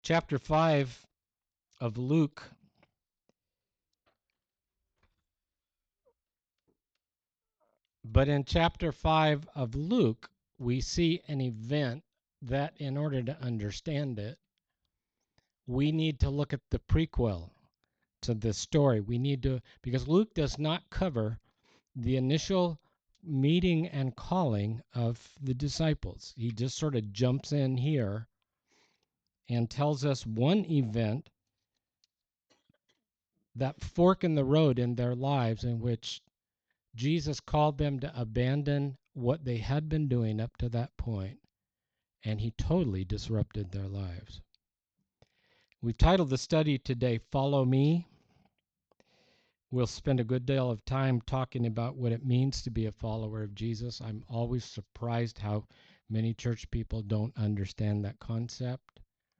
chapter 5 of Luke. But in chapter 5 of Luke, we see an event that, in order to understand it, we need to look at the prequel to this story. We need to, because Luke does not cover the initial meeting and calling of the disciples. He just sort of jumps in here and tells us one event, that fork in the road in their lives, in which Jesus called them to abandon what they had been doing up to that point, and he totally disrupted their lives. We've titled the study today, Follow Me. We'll spend a good deal of time talking about what it means to be a follower of Jesus. I'm always surprised how many church people don't understand that concept.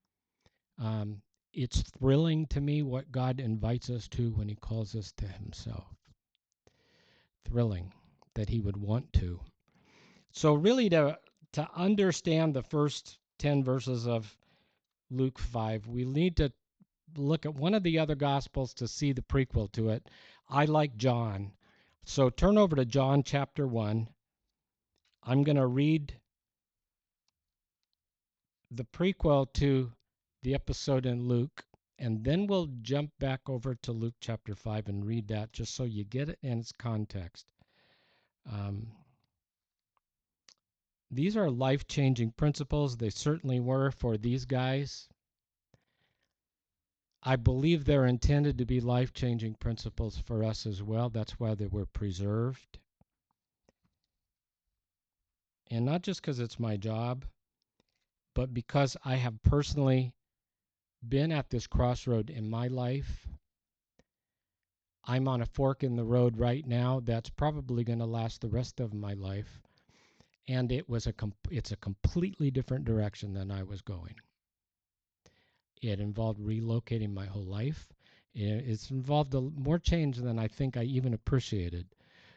It's thrilling to me what God invites us to when he calls us to himself. Thrilling that he would want to. So really to understand the first 10 verses of Luke 5, we need to look at one of the other Gospels to see the prequel to it. I like John. So turn over to John chapter 1. I'm going to read the prequel to the episode in Luke, and then we'll jump back over to Luke chapter 5 and read that just so you get it in its context. These are life-changing principles. They certainly were for these guys. I believe they're intended to be life-changing principles for us as well. That's why they were preserved. And not just because it's my job, but because I have personally been at this crossroad in my life. I'm on a fork in the road right now that's probably going to last the rest of my life. And it's a completely different direction than I was going. It involved relocating my whole life. It's involved more change than I think I even appreciated.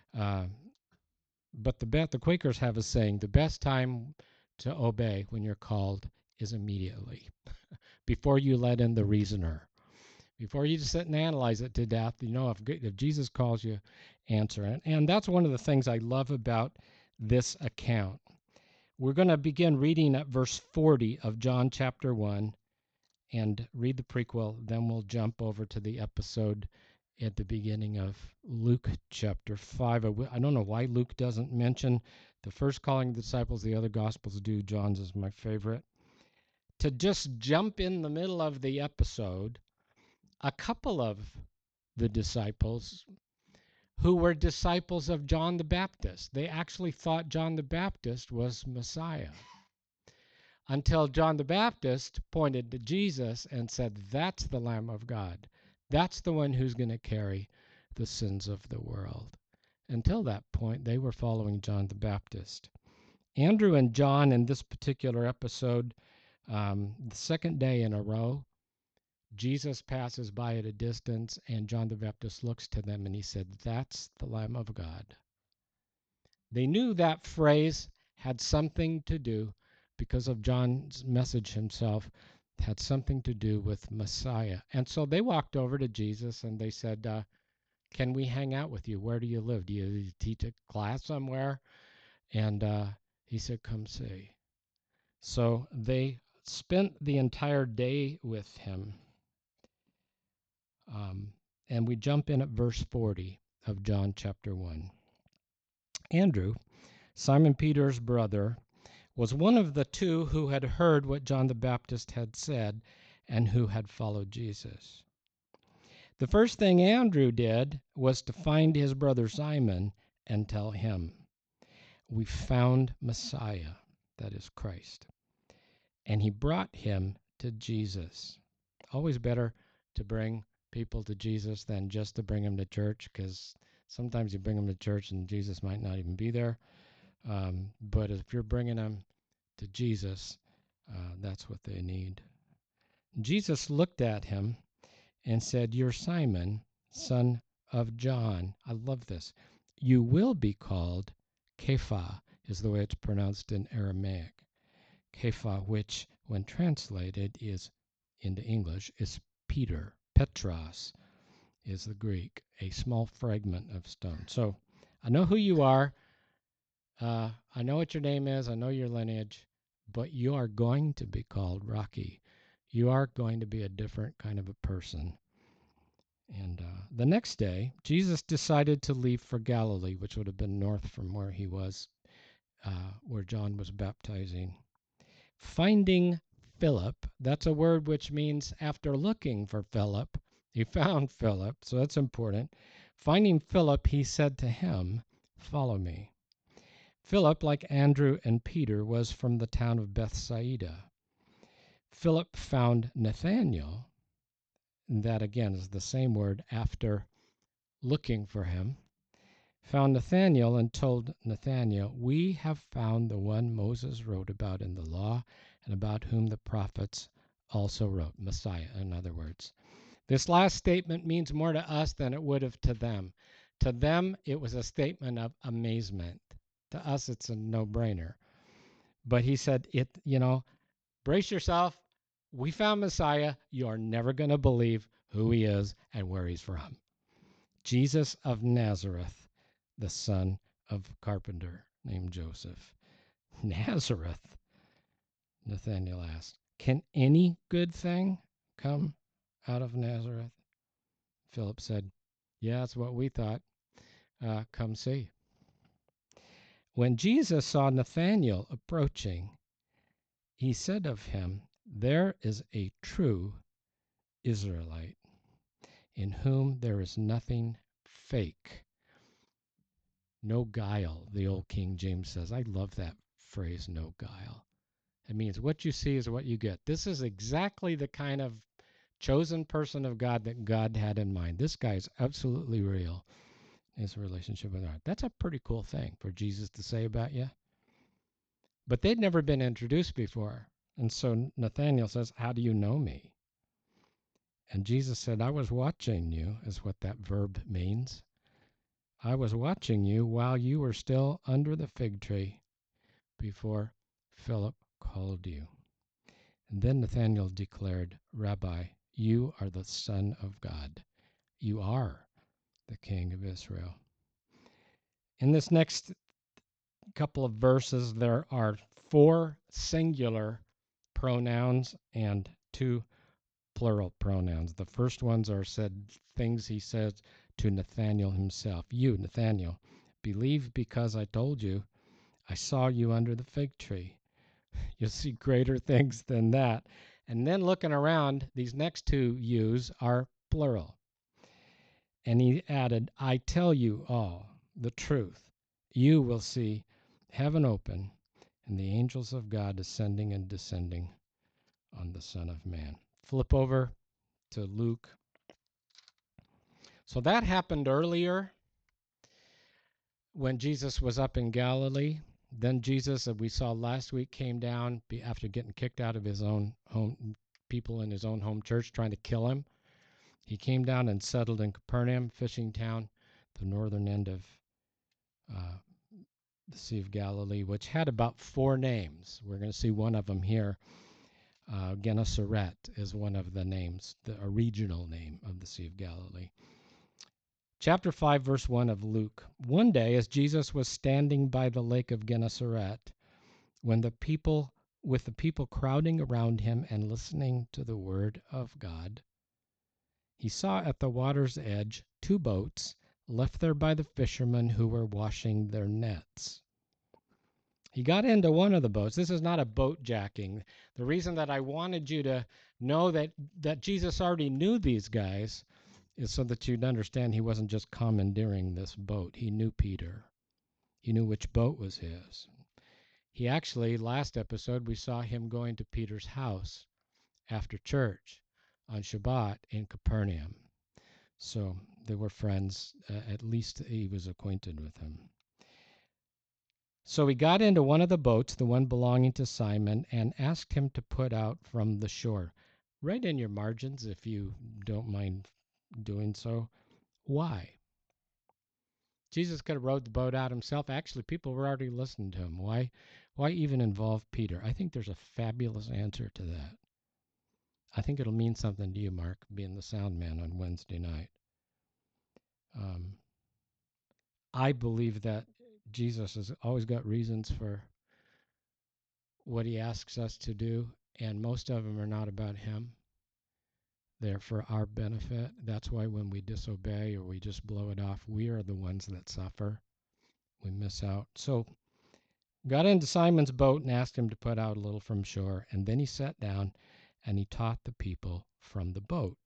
But the Quakers have a saying, the best time to obey when you're called is immediately, before you let in the reasoner. Before you just sit and analyze it to death, if Jesus calls you, answer it. And that's one of the things I love about this account. We're going to begin reading at verse 40 of John chapter 1 and read the prequel. Then we'll jump over to the episode at the beginning of Luke chapter 5. I don't know why Luke doesn't mention the first calling of the disciples. The other Gospels do. John's is my favorite. To just jump in the middle of the episode, a couple of the disciples who were disciples of John the Baptist, they actually thought John the Baptist was Messiah, until John the Baptist pointed to Jesus and said, that's the Lamb of God. That's the one who's going to carry the sins of the world. Until that point, they were following John the Baptist. Andrew and John, in this particular episode, the second day in a row, Jesus passes by at a distance, and John the Baptist looks to them and he said, that's the Lamb of God. They knew that phrase had something to do, because of John's message himself, had something to do with Messiah. And so they walked over to Jesus and they said, can we hang out with you? Where do you live? Do you teach a class somewhere? And he said, come see. So they spent the entire day with him. And we jump in at verse 40 of John chapter 1. Andrew, Simon Peter's brother, was one of the two who had heard what John the Baptist had said and who had followed Jesus. The first thing Andrew did was to find his brother Simon and tell him, we found Messiah, that is Christ. And he brought him to Jesus. Always better to bring people to Jesus than just to bring them to church, because sometimes you bring them to church and Jesus might not even be there. But if you're bringing them to Jesus, that's what they need. Jesus looked at him and said, you're Simon, son of John. I love this. You will be called Kepha, is the way it's pronounced in Aramaic. Kepha, which when translated is into English is Peter. Petros is the Greek, a small fragment of stone. So I know who you are. I know what your name is. I know your lineage, but you are going to be called Rocky. You are going to be a different kind of a person. And the next day, Jesus decided to leave for Galilee, which would have been north from where he was, where John was baptizing. Finding Philip, that's a word which means after looking for Philip, he found Philip, so that's important. Finding Philip, he said to him, "Follow me." Philip, like Andrew and Peter, was from the town of Bethsaida. Philip found Nathanael, and that again is the same word after looking for him. Found Nathanael and told Nathanael, "We have found the one Moses wrote about in the law and about whom the prophets also wrote," Messiah, in other words. This last statement means more to us than it would have to them. To them, it was a statement of amazement. To us, it's a no-brainer. But he said, brace yourself. We found Messiah. You are never going to believe who he is and where he's from. Jesus of Nazareth, the son of a carpenter named Joseph. Nazareth, Nathanael asked. Can any good thing come out of Nazareth? Philip said, yeah, that's what we thought. Come see. When Jesus saw Nathanael approaching, he said of him, "There is a true Israelite in whom there is nothing fake." No guile, the old King James says. I love that phrase, no guile. It means what you see is what you get. This is exactly the kind of chosen person of God that God had in mind. This guy is absolutely real in his relationship with God. That's a pretty cool thing for Jesus to say about you. But they'd never been introduced before. And so Nathanael says, "How do you know me?" And Jesus said, "I was watching you," is what that verb means. "I was watching you while you were still under the fig tree before Philip called you." And then Nathanael declared, "Rabbi, you are the Son of God. You are the King of Israel." In this next couple of verses, there are 4 singular pronouns and 2 plural pronouns. The first ones are said things he says to Nathanael himself. "You, Nathanael, believe because I told you. I saw you under the fig tree." You'll see greater things than that. And then looking around, these next 2 yous are plural. And he added, "I tell you all the truth. You will see heaven open and the angels of God ascending and descending on the Son of Man." Flip over to Luke. So that happened earlier when Jesus was up in Galilee. Then Jesus, as we saw last week, came down after getting kicked out of his own home, people in his own home church trying to kill him. He came down and settled in Capernaum, fishing town, the northern end of the Sea of Galilee, which had about 4 names. We're going to see one of them here. Gennesaret is one of the names, the original name of the Sea of Galilee. Chapter 5, verse 1 of Luke. One day, as Jesus was standing by the lake of Gennesaret, with the people crowding around him and listening to the word of God, he saw at the water's edge 2 boats left there by the fishermen who were washing their nets. He got into one of the boats. This is not a boat jacking. The reason that I wanted you to know that Jesus already knew these guys is so that you'd understand he wasn't just commandeering this boat. He knew Peter. He knew which boat was his. He actually, last episode, we saw him going to Peter's house after church on Shabbat in Capernaum. So they were friends. At least he was acquainted with him. So he got into one of the boats, the one belonging to Simon, and asked him to put out from the shore. Write in your margins, if you don't mind doing so, why? Jesus could have rowed the boat out himself. Actually, people were already listening to him. Why even involve Peter? I think there's a fabulous answer to that. I think it'll mean something to you, Mark, being the sound man on Wednesday night. I believe that Jesus has always got reasons for what he asks us to do, and most of them are not about him. They're for our benefit. That's why when we disobey or we just blow it off, we are the ones that suffer. We miss out. So got into Simon's boat and asked him to put out a little from shore, and then he sat down and he taught the people from the boat.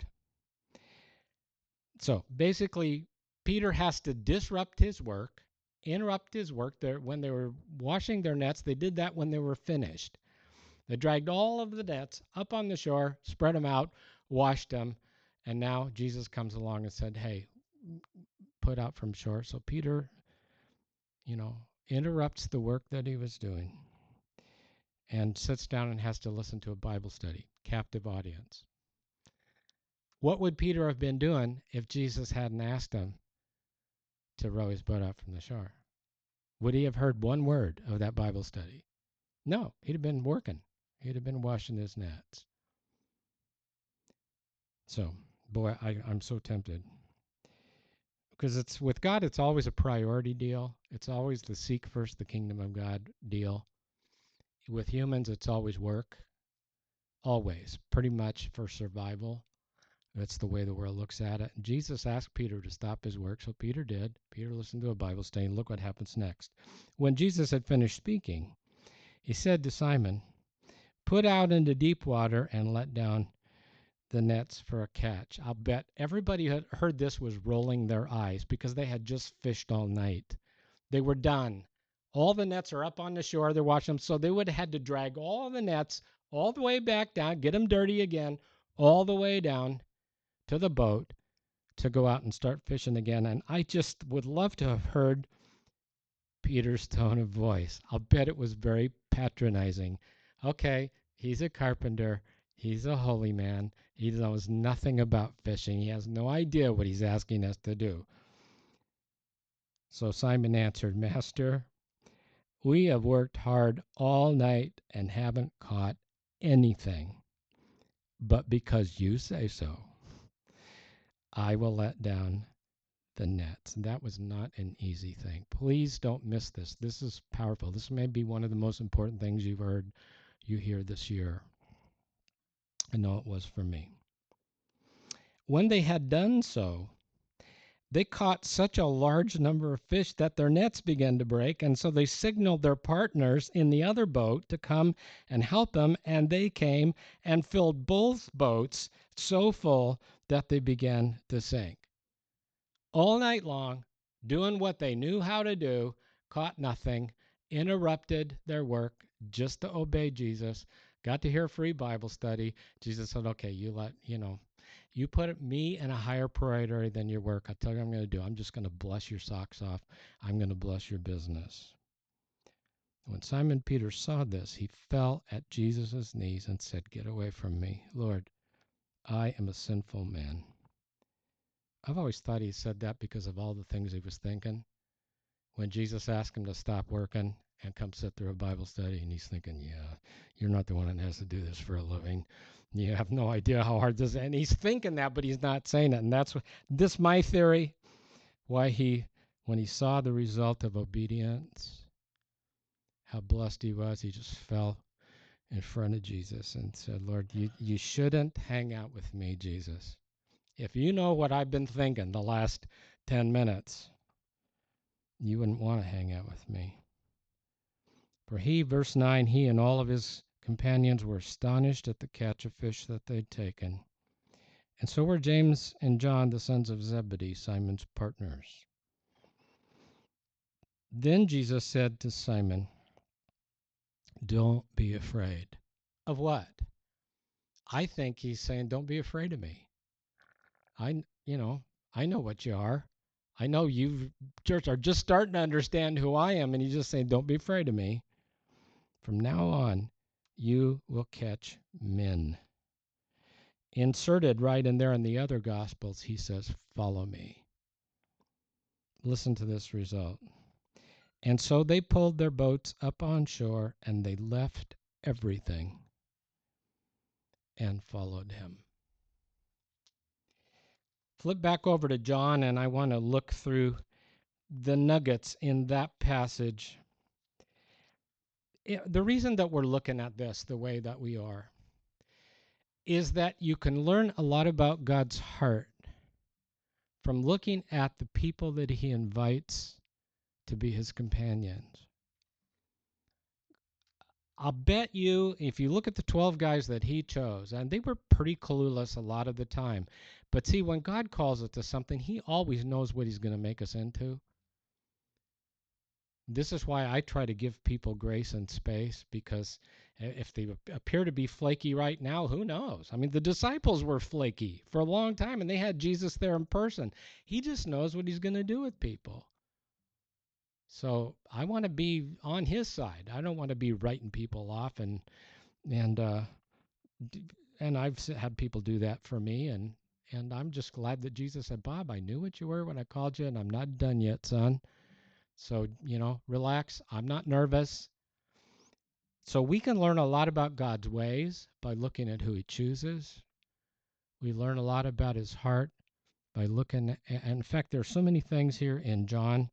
So basically, Peter has to disrupt his work, interrupt his work. When they were washing their nets, they did that when they were finished. They dragged all of the nets up on the shore, spread them out, washed them, and now Jesus comes along and said, hey, put out from shore. So Peter, interrupts the work that he was doing and sits down and has to listen to a Bible study, captive audience. What would Peter have been doing if Jesus hadn't asked him to row his boat out from the shore? Would he have heard one word of that Bible study? No, he'd have been working. He'd have been washing his nets. So, boy, I'm so tempted. Because it's with God, it's always a priority deal. It's always the seek first the kingdom of God deal. With humans, it's always work. Always, pretty much for survival. That's the way the world looks at it. And Jesus asked Peter to stop his work, so Peter did. Peter listened to a Bible study, and look what happens next. When Jesus had finished speaking, he said to Simon, put out into deep water and let down the nets for a catch. I'll bet everybody who heard this was rolling their eyes because they had just fished all night. They were done. All the nets are up on the shore. They're washing them. So they would have had to drag all the nets all the way back down, get them dirty again, all the way down to the boat to go out and start fishing again. And I just would love to have heard Peter's tone of voice. I'll bet it was very patronizing. Okay, he's a carpenter. He's a holy man. He knows nothing about fishing. He has no idea what he's asking us to do. So Simon answered, Master, we have worked hard all night and haven't caught anything. But because you say so, I will let down the nets. And that was not an easy thing. Please don't miss this. This is powerful. This may be one of the most important things you hear this year. I know it was for me. When they had done so, they caught such a large number of fish that their nets began to break, and so they signaled their partners in the other boat to come and help them, and they came and filled both boats so full that they began to sink. All night long, doing what they knew how to do, caught nothing, interrupted their work just to obey Jesus, got to hear a free Bible study. Jesus said, okay, you put me in a higher priority than your work. I'll tell you what I'm going to do. I'm just going to bless your socks off. I'm going to bless your business. When Simon Peter saw this, he fell at Jesus' knees and said, get away from me, Lord. I am a sinful man. I've always thought he said that because of all the things he was thinking. When Jesus asked him to stop working and come sit through a Bible study, and he's thinking, yeah, you're not the one that has to do this for a living. You have no idea how hard this is. And he's thinking that, but he's not saying it. And that's my theory, why when he saw the result of obedience, how blessed he was, he just fell in front of Jesus and said, Lord, you shouldn't hang out with me, Jesus. If you know what I've been thinking the last 10 minutes, you wouldn't want to hang out with me. For verse 9, he and all of his companions were astonished at the catch of fish that they'd taken. And so were James and John, the sons of Zebedee, Simon's partners. Then Jesus said to Simon, don't be afraid. Of what? I think he's saying, don't be afraid of me. I know what you are. I know you are just starting to understand who I am, and he's just saying, don't be afraid of me. From now on, you will catch men. Inserted right in there in the other Gospels, he says, follow me. Listen to this result. And so they pulled their boats up on shore, and they left everything and followed him. Flip back over to John, and I want to look through the nuggets in that passage. The reason that we're looking at this the way that we are is that you can learn a lot about God's heart from looking at the people that he invites to be his companions. I'll bet you, if you look at the 12 guys that he chose, and they were pretty clueless a lot of the time, but see, when God calls us to something, he always knows what he's going to make us into. This is why I try to give people grace and space, because if they appear to be flaky right now, who knows? I mean, the disciples were flaky for a long time, and they had Jesus there in person. He just knows what he's going to do with people. So I want to be on his side. I don't want to be writing people off, and I've had people do that for me, and I'm just glad that Jesus said, Bob, I knew what you were when I called you, and I'm not done yet, son. So, relax. I'm not nervous. So we can learn a lot about God's ways by looking at who he chooses. We learn a lot about his heart by looking at, and in fact, there are so many things here in John.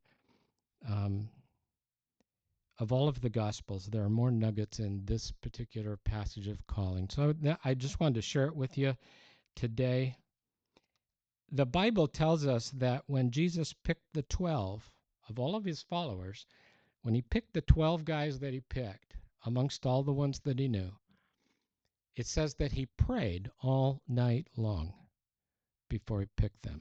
Of all of the Gospels, there are more nuggets in this particular passage of calling. So I just wanted to share it with you today. The Bible tells us that when Jesus picked the 12 of all of his followers, when he picked the 12 guys that he picked amongst all the ones that he knew, it says that he prayed all night long before he picked them.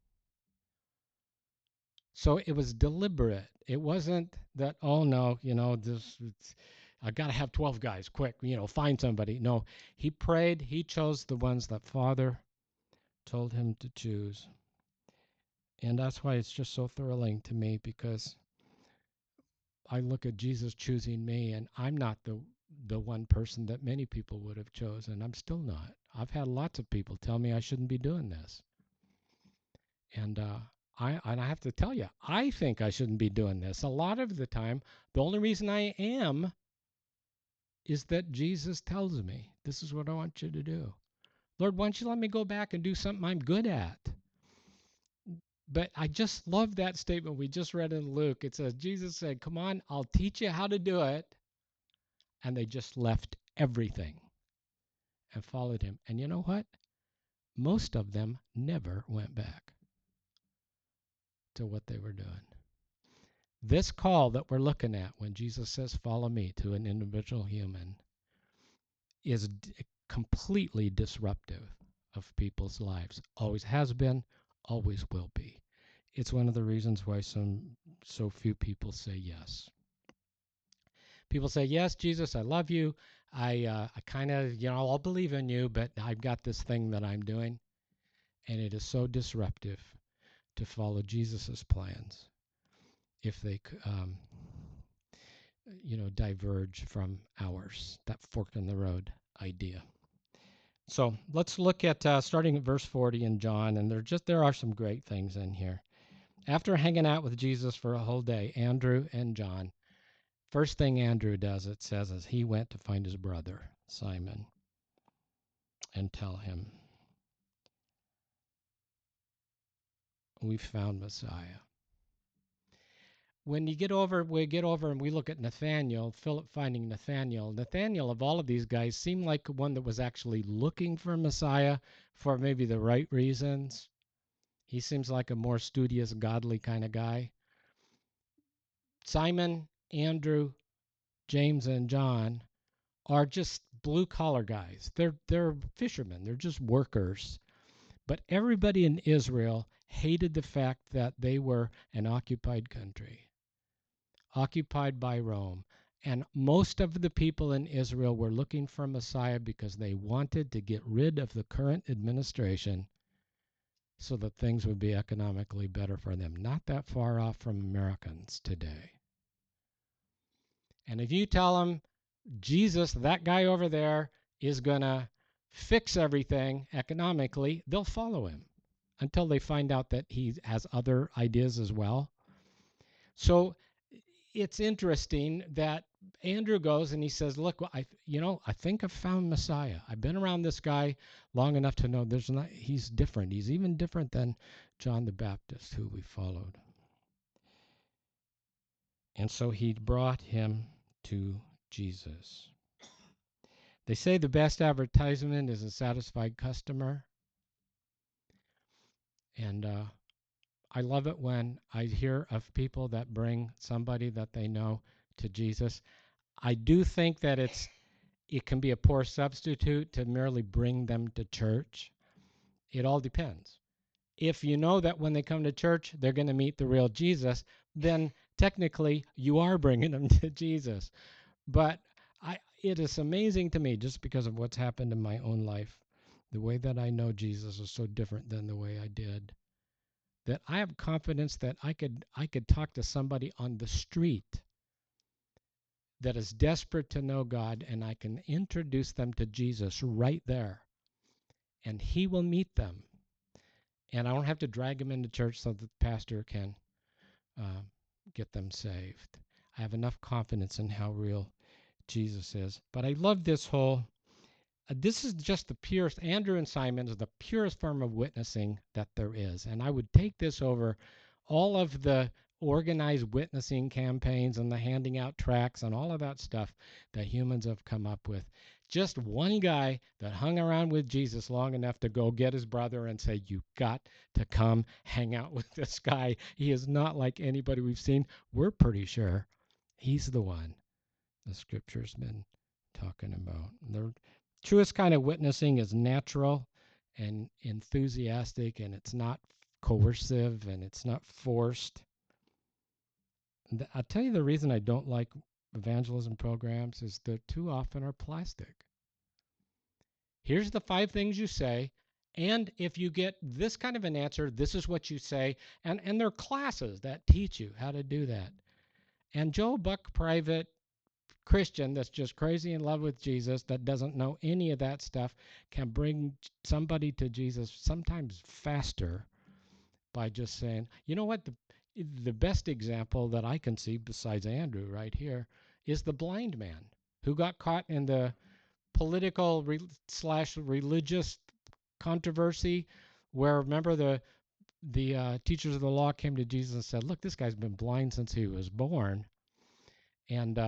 So it was deliberate. It wasn't that, oh no, I got to have 12 guys, quick, find somebody. No, he prayed. He chose the ones that Father told him to choose. And that's why it's just so thrilling to me, because I look at Jesus choosing me, and I'm not the one person that many people would have chosen. I'm still not. I've had lots of people tell me I shouldn't be doing this. And I have to tell you, I think I shouldn't be doing this. A lot of the time, the only reason I am is that Jesus tells me, this is what I want you to do. Lord, why don't you let me go back and do something I'm good at? But I just love that statement we just read in Luke. It says, Jesus said, come on, I'll teach you how to do it. And they just left everything and followed him. And you know what? Most of them never went back to what they were doing. This call that we're looking at when Jesus says, follow me, to an individual human is completely disruptive of people's lives. Always has been, always will be. It's one of the reasons why so few people say yes. People say, yes, Jesus, I love you. I kind of, I'll believe in you, but I've got this thing that I'm doing. And it is so disruptive to follow Jesus's plans if they diverge from ours, that fork in the road idea. So let's look at starting at verse 40 in John, and there are some great things in here. After hanging out with Jesus for a whole day, Andrew and John, first thing Andrew does, it says, is he went to find his brother, Simon, and tell him, we found Messiah. When we get over and we look at Nathaniel, Philip finding Nathaniel. Nathaniel, of all of these guys, seemed like one that was actually looking for Messiah for maybe the right reasons. He seems like a more studious, godly kind of guy. Simon, Andrew, James, and John are just blue-collar guys. They're fishermen. They're just workers. But everybody in Israel hated the fact that they were an occupied country, occupied by Rome. And most of the people in Israel were looking for Messiah because they wanted to get rid of the current administration so that things would be economically better for them. Not that far off from Americans today. And if you tell them, Jesus, that guy over there, is going to fix everything economically, they'll follow him until they find out that he has other ideas as well. So it's interesting that Andrew goes and he says, "Look, I think I've found Messiah. I've been around this guy long enough to know he's different. He's even different than John the Baptist, who we followed." And so he brought him to Jesus. They say the best advertisement is a satisfied customer. And I love it when I hear of people that bring somebody that they know to Jesus. I do think that it can be a poor substitute to merely bring them to church. It all depends. If you know that when they come to church, they're going to meet the real Jesus, then technically you are bringing them to Jesus. But it is amazing to me, just because of what's happened in my own life, the way that I know Jesus is so different than the way I did, that I have confidence that I could talk to somebody on the street that is desperate to know God, and I can introduce them to Jesus right there, and he will meet them. And I don't have to drag them into church so that the pastor can uh, get them saved. I have enough confidence in how real Jesus is. But I love this is just the purest, Andrew and Simon is the purest form of witnessing that there is. And I would take this over all of the organized witnessing campaigns and the handing out tracts and all of that stuff that humans have come up with. Just one guy that hung around with Jesus long enough to go get his brother and say, "You got to come hang out with this guy. He is not like anybody we've seen." We're pretty sure he's the one the scripture's been talking about. The truest kind of witnessing is natural and enthusiastic, and it's not coercive and it's not forced. I'll tell you the reason I don't like evangelism programs is that too often are plastic. Here's the 5 things you say, and if you get this kind of an answer, this is what you say. And there are classes that teach you how to do that. And Joe Buck Private Christian that's just crazy in love with Jesus, that doesn't know any of that stuff, can bring somebody to Jesus sometimes faster by just saying, "You know what, the best example that I can see besides Andrew right here is the blind man who got caught in the political slash religious controversy, where, remember, the teachers of the law came to Jesus and said, "Look, this guy's been blind since he was born." And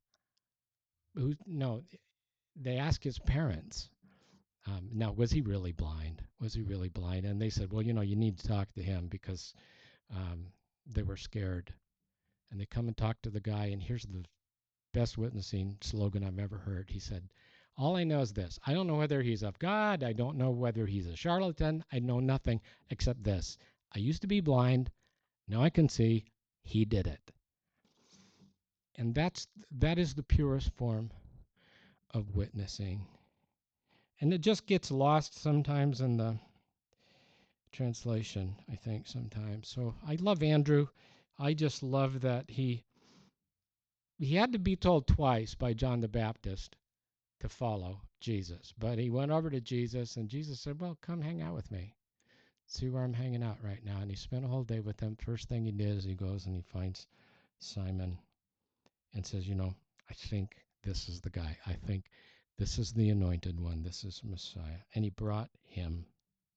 no, they asked his parents, now, was he really blind? Was he really blind? And they said, "Well, you need to talk to him," because they were scared. And they come and talk to the guy, and here's the best witnessing slogan I've ever heard. He said, "All I know is this. I don't know whether he's of God. I don't know whether he's a charlatan. I know nothing except this. I used to be blind. Now I can see. He did it." And that is the purest form of witnessing. And it just gets lost sometimes in the translation, I think, sometimes. So I love Andrew. I just love that he had to be told twice by John the Baptist to follow Jesus. But he went over to Jesus, and Jesus said, "Well, come hang out with me. See where I'm hanging out right now." And he spent a whole day with him. First thing he did is he goes and he finds Simon and says, "I think this is the guy. I think this is the anointed one. This is Messiah." And he brought him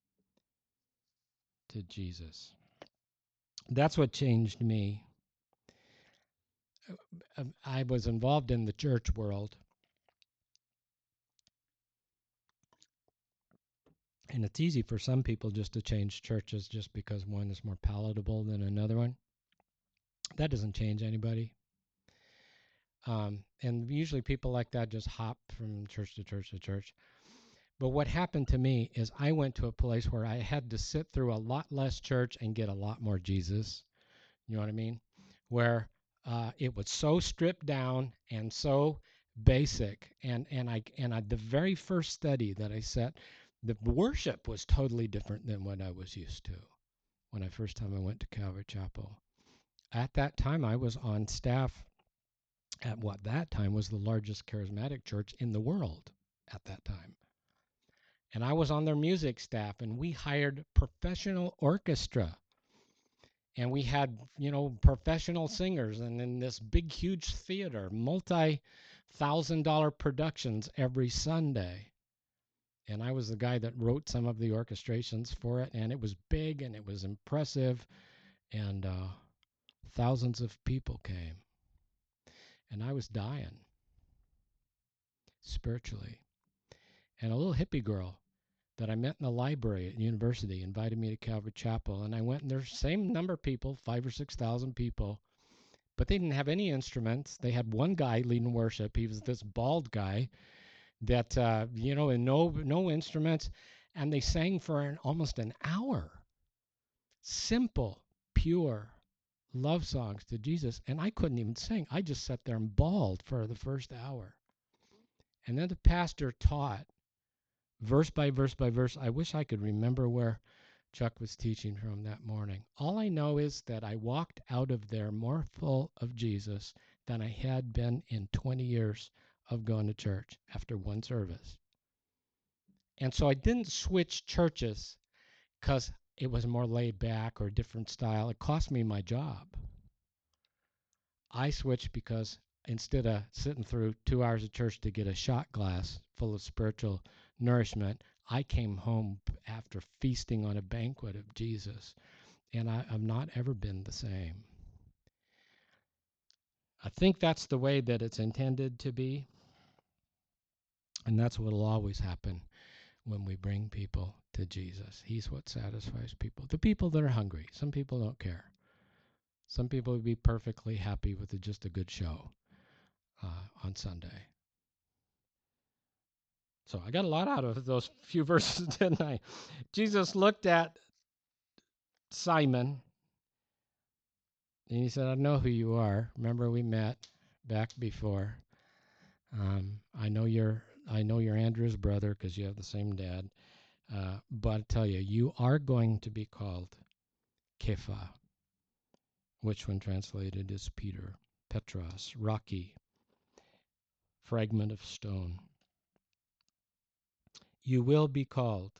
to Jesus. That's what changed me. I was involved in the church world, and it's easy for some people just to change churches just because one is more palatable than another one. That doesn't change anybody. And usually people like that just hop from church to church to church. But what happened to me is I went to a place where I had to sit through a lot less church and get a lot more Jesus. You know what I mean? Where it was so stripped down and so basic. And the very first study that I set, the worship was totally different than what I was used to when I first time I went to Calvary Chapel. At that time, I was on staff at what that time was the largest charismatic church in the world at that time. And I was on their music staff, and we hired professional orchestra. And we had, professional singers, and in this big, huge theater, multi-thousand-dollar productions every Sunday. And I was the guy that wrote some of the orchestrations for it, and it was big and it was impressive, and thousands of people came. And I was dying spiritually. And a little hippie girl that I met in the library at university invited me to Calvary Chapel, and I went, and there's the same number of people, 5,000 or 6,000 people, but they didn't have any instruments. They had one guy leading worship. He was this bald guy that, and no instruments, and they sang for almost an hour. Simple, pure love songs to Jesus, and I couldn't even sing. I just sat there and bawled for the first hour. And then the pastor taught verse by verse by verse. I wish I could remember where Chuck was teaching from that morning. All I know is that I walked out of there more full of Jesus than I had been in 20 years of going to church after one service. And so I didn't switch churches because it was more laid back or a different style. It cost me my job. I switched because instead of sitting through 2 hours of church to get a shot glass full of spiritual nourishment, I came home after feasting on a banquet of Jesus, and I've not ever been the same. I think that's the way that it's intended to be, and that's what will always happen when we bring people to Jesus. He's what satisfies people. The people that are hungry. Some people don't care. Some people would be perfectly happy with just a good show on Sunday. So I got a lot out of those few verses, didn't I? Jesus looked at Simon and he said, I know who you are. Remember we met back before. I know you're Andrew's brother because you have the same dad. But I tell you, you are going to be called Kepha, which when translated is Peter, Petros, rocky, fragment of stone. You will be called.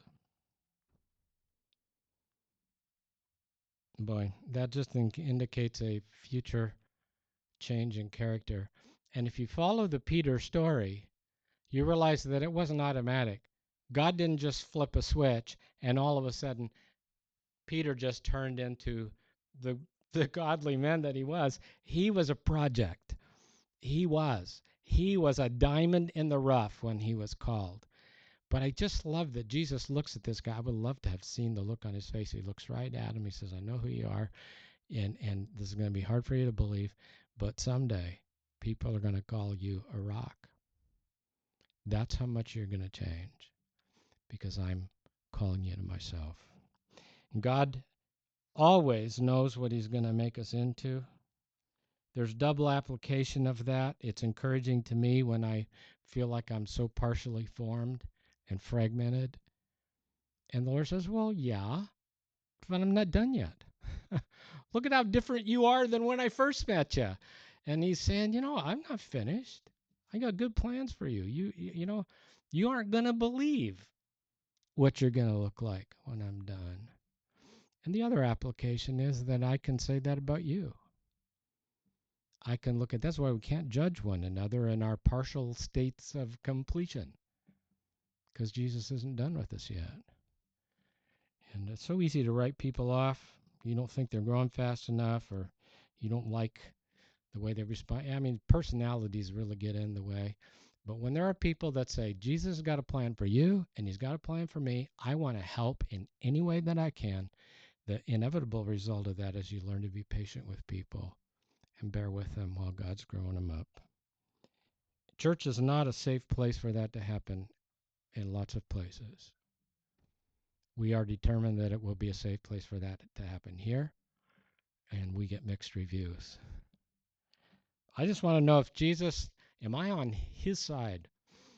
Boy, that just indicates a future change in character. And if you follow the Peter story, you realize that it wasn't automatic. God didn't just flip a switch and all of a sudden Peter just turned into the godly man that he was. He was a project. He was a diamond in the rough when he was called. But I just love that Jesus looks at this guy. I would love to have seen the look on his face. He looks right at him. He says, I know who you are. And this is going to be hard for you to believe, but someday people are going to call you a rock. That's how much you're going to change because I'm calling you to myself. God always knows what he's going to make us into. There's double application of that. It's encouraging to me when I feel like I'm so partially formed and fragmented. And the Lord says, well, yeah, but I'm not done yet. Look at how different you are than when I first met you. And he's saying, I'm not finished. I got good plans for you. You aren't going to believe what you're going to look like when I'm done. And the other application is that I can say that about you. I can look at that's why we can't judge one another in our partial states of completion because Jesus isn't done with us yet. And it's so easy to write people off. You don't think they're growing fast enough or you don't like the way they respond. I mean, personalities really get in the way. But when there are people that say, Jesus has got a plan for you and he's got a plan for me, I want to help in any way that I can. The inevitable result of that is you learn to be patient with people and bear with them while God's growing them up. Church is not a safe place for that to happen in lots of places. We are determined that it will be a safe place for that to happen here, and we get mixed reviews. I just want to know if Jesus, am I on his side?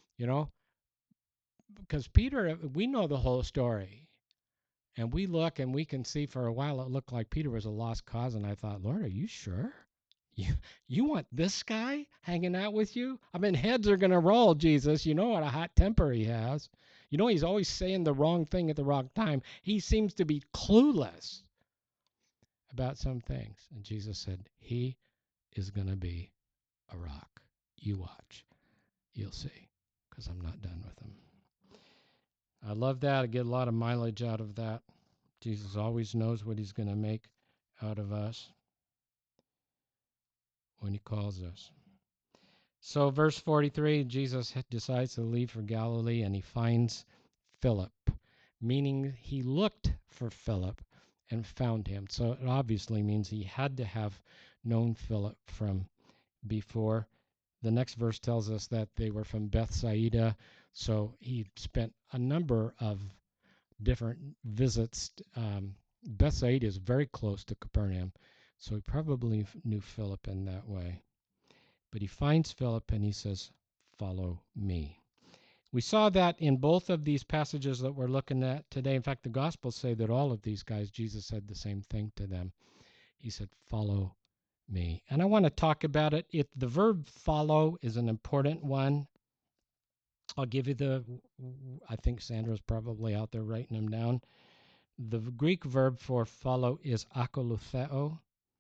Because Peter, we know the whole story. And we look and we can see for a while it looked like Peter was a lost cause. And I thought, Lord, are you sure? You want this guy hanging out with you? I mean, heads are going to roll, Jesus. You know what a hot temper he has. He's always saying the wrong thing at the wrong time. He seems to be clueless. about some things. And Jesus said, he is going to be a rock. You watch. You'll see, because I'm not done with him. I love that. I get a lot of mileage out of that. Jesus always knows what he's going to make out of us when he calls us. So verse 43, Jesus decides to leave for Galilee, and he finds Philip, meaning he looked for Philip and found him. So it obviously means he had to have known Philip from before. The next verse tells us that they were from Bethsaida, so he spent a number of different visits. Bethsaida is very close to Capernaum, so he probably knew Philip in that way. But he finds Philip and he says, follow me. We saw that in both of these passages that we're looking at today. In fact, the Gospels say that all of these guys, Jesus said the same thing to them. He said, follow me. And I want to talk about it. The verb follow is an important one. I'll give you I think Sandra's probably out there writing them down. The Greek verb for follow is akolutheo,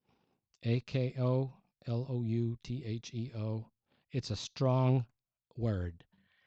akolutheo. It's a strong word.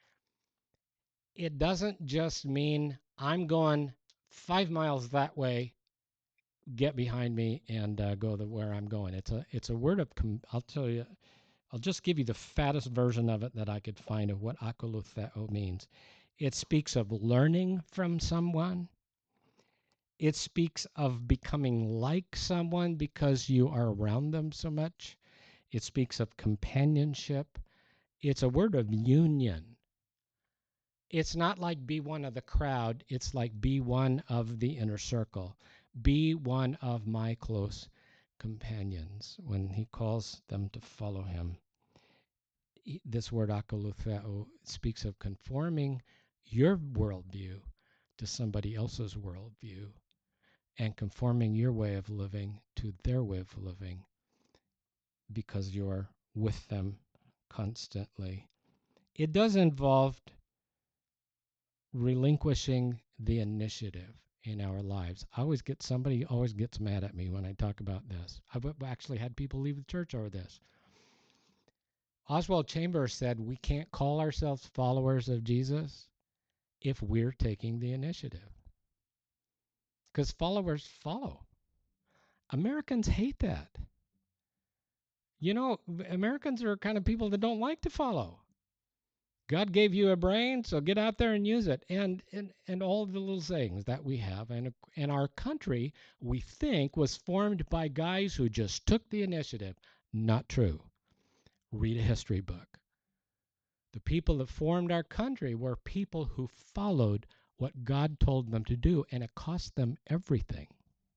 It doesn't just mean I'm going 5 miles that way, get behind me and go where I'm going. It's a word of, I'll tell you, I'll just give you the fattest version of it that I could find of what akolutheo means. It speaks of learning from someone. It speaks of becoming like someone because you are around them so much. It speaks of companionship. It's a word of union. It's not like be one of the crowd. It's like be one of the inner circle. Be one of my close companions. When he calls them to follow him, this word akolutheo speaks of conforming your worldview to somebody else's worldview and conforming your way of living to their way of living because you're with them constantly. It does involve relinquishing the initiative in our lives. Somebody always gets mad at me when I talk about this. I've actually had people leave the church over this. Oswald Chambers said we can't call ourselves followers of Jesus if we're taking the initiative. Because followers follow. Americans hate that. You know, Americans are kind of people that don't like to follow. God gave you a brain, so get out there and use it. And all the little sayings that we have. And our country, we think, was formed by guys who just took the initiative. Not true. Read a history book. The people that formed our country were people who followed what God told them to do, and it cost them everything.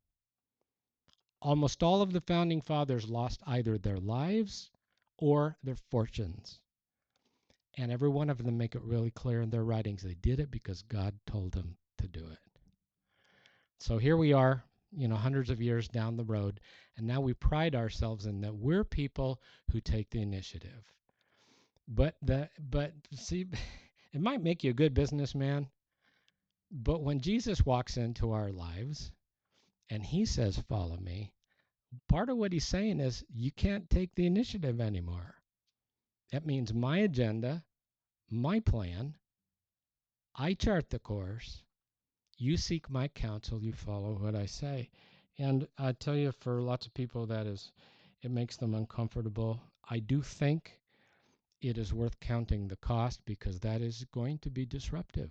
Almost all of the founding fathers lost either their lives or their fortunes. And every one of them make it really clear in their writings they did it because God told them to do it. So here we are, hundreds of years down the road, and now we pride ourselves in that we're people who take the initiative. But see, it might make you a good businessman, but when Jesus walks into our lives and he says, follow me, part of what he's saying is you can't take the initiative anymore. That means my agenda, my plan, I chart the course, you seek my counsel, you follow what I say. And I tell you, for lots of people, it makes them uncomfortable. I do think it is worth counting the cost because that is going to be disruptive.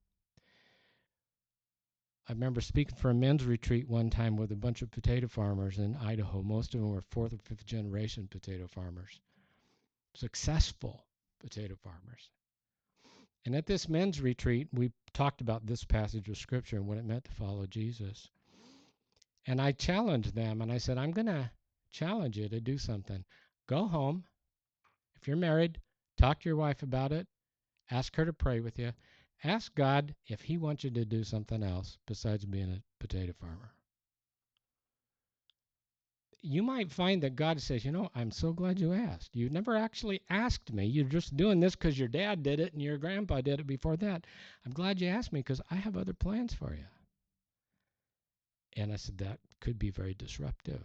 I remember speaking for a men's retreat one time with a bunch of potato farmers in Idaho. Most of them were 4th or 5th generation potato farmers, successful potato farmers. And at this men's retreat, we talked about this passage of Scripture and what it meant to follow Jesus. And I challenged them, and I said, I'm going to challenge you to do something. Go home. If you're married, talk to your wife about it. Ask her to pray with you. Ask God if he wants you to do something else besides being a potato farmer. You might find that God says, I'm so glad you asked. You never actually asked me. You're just doing this because your dad did it and your grandpa did it before that. I'm glad you asked me because I have other plans for you. And I said, that could be very disruptive.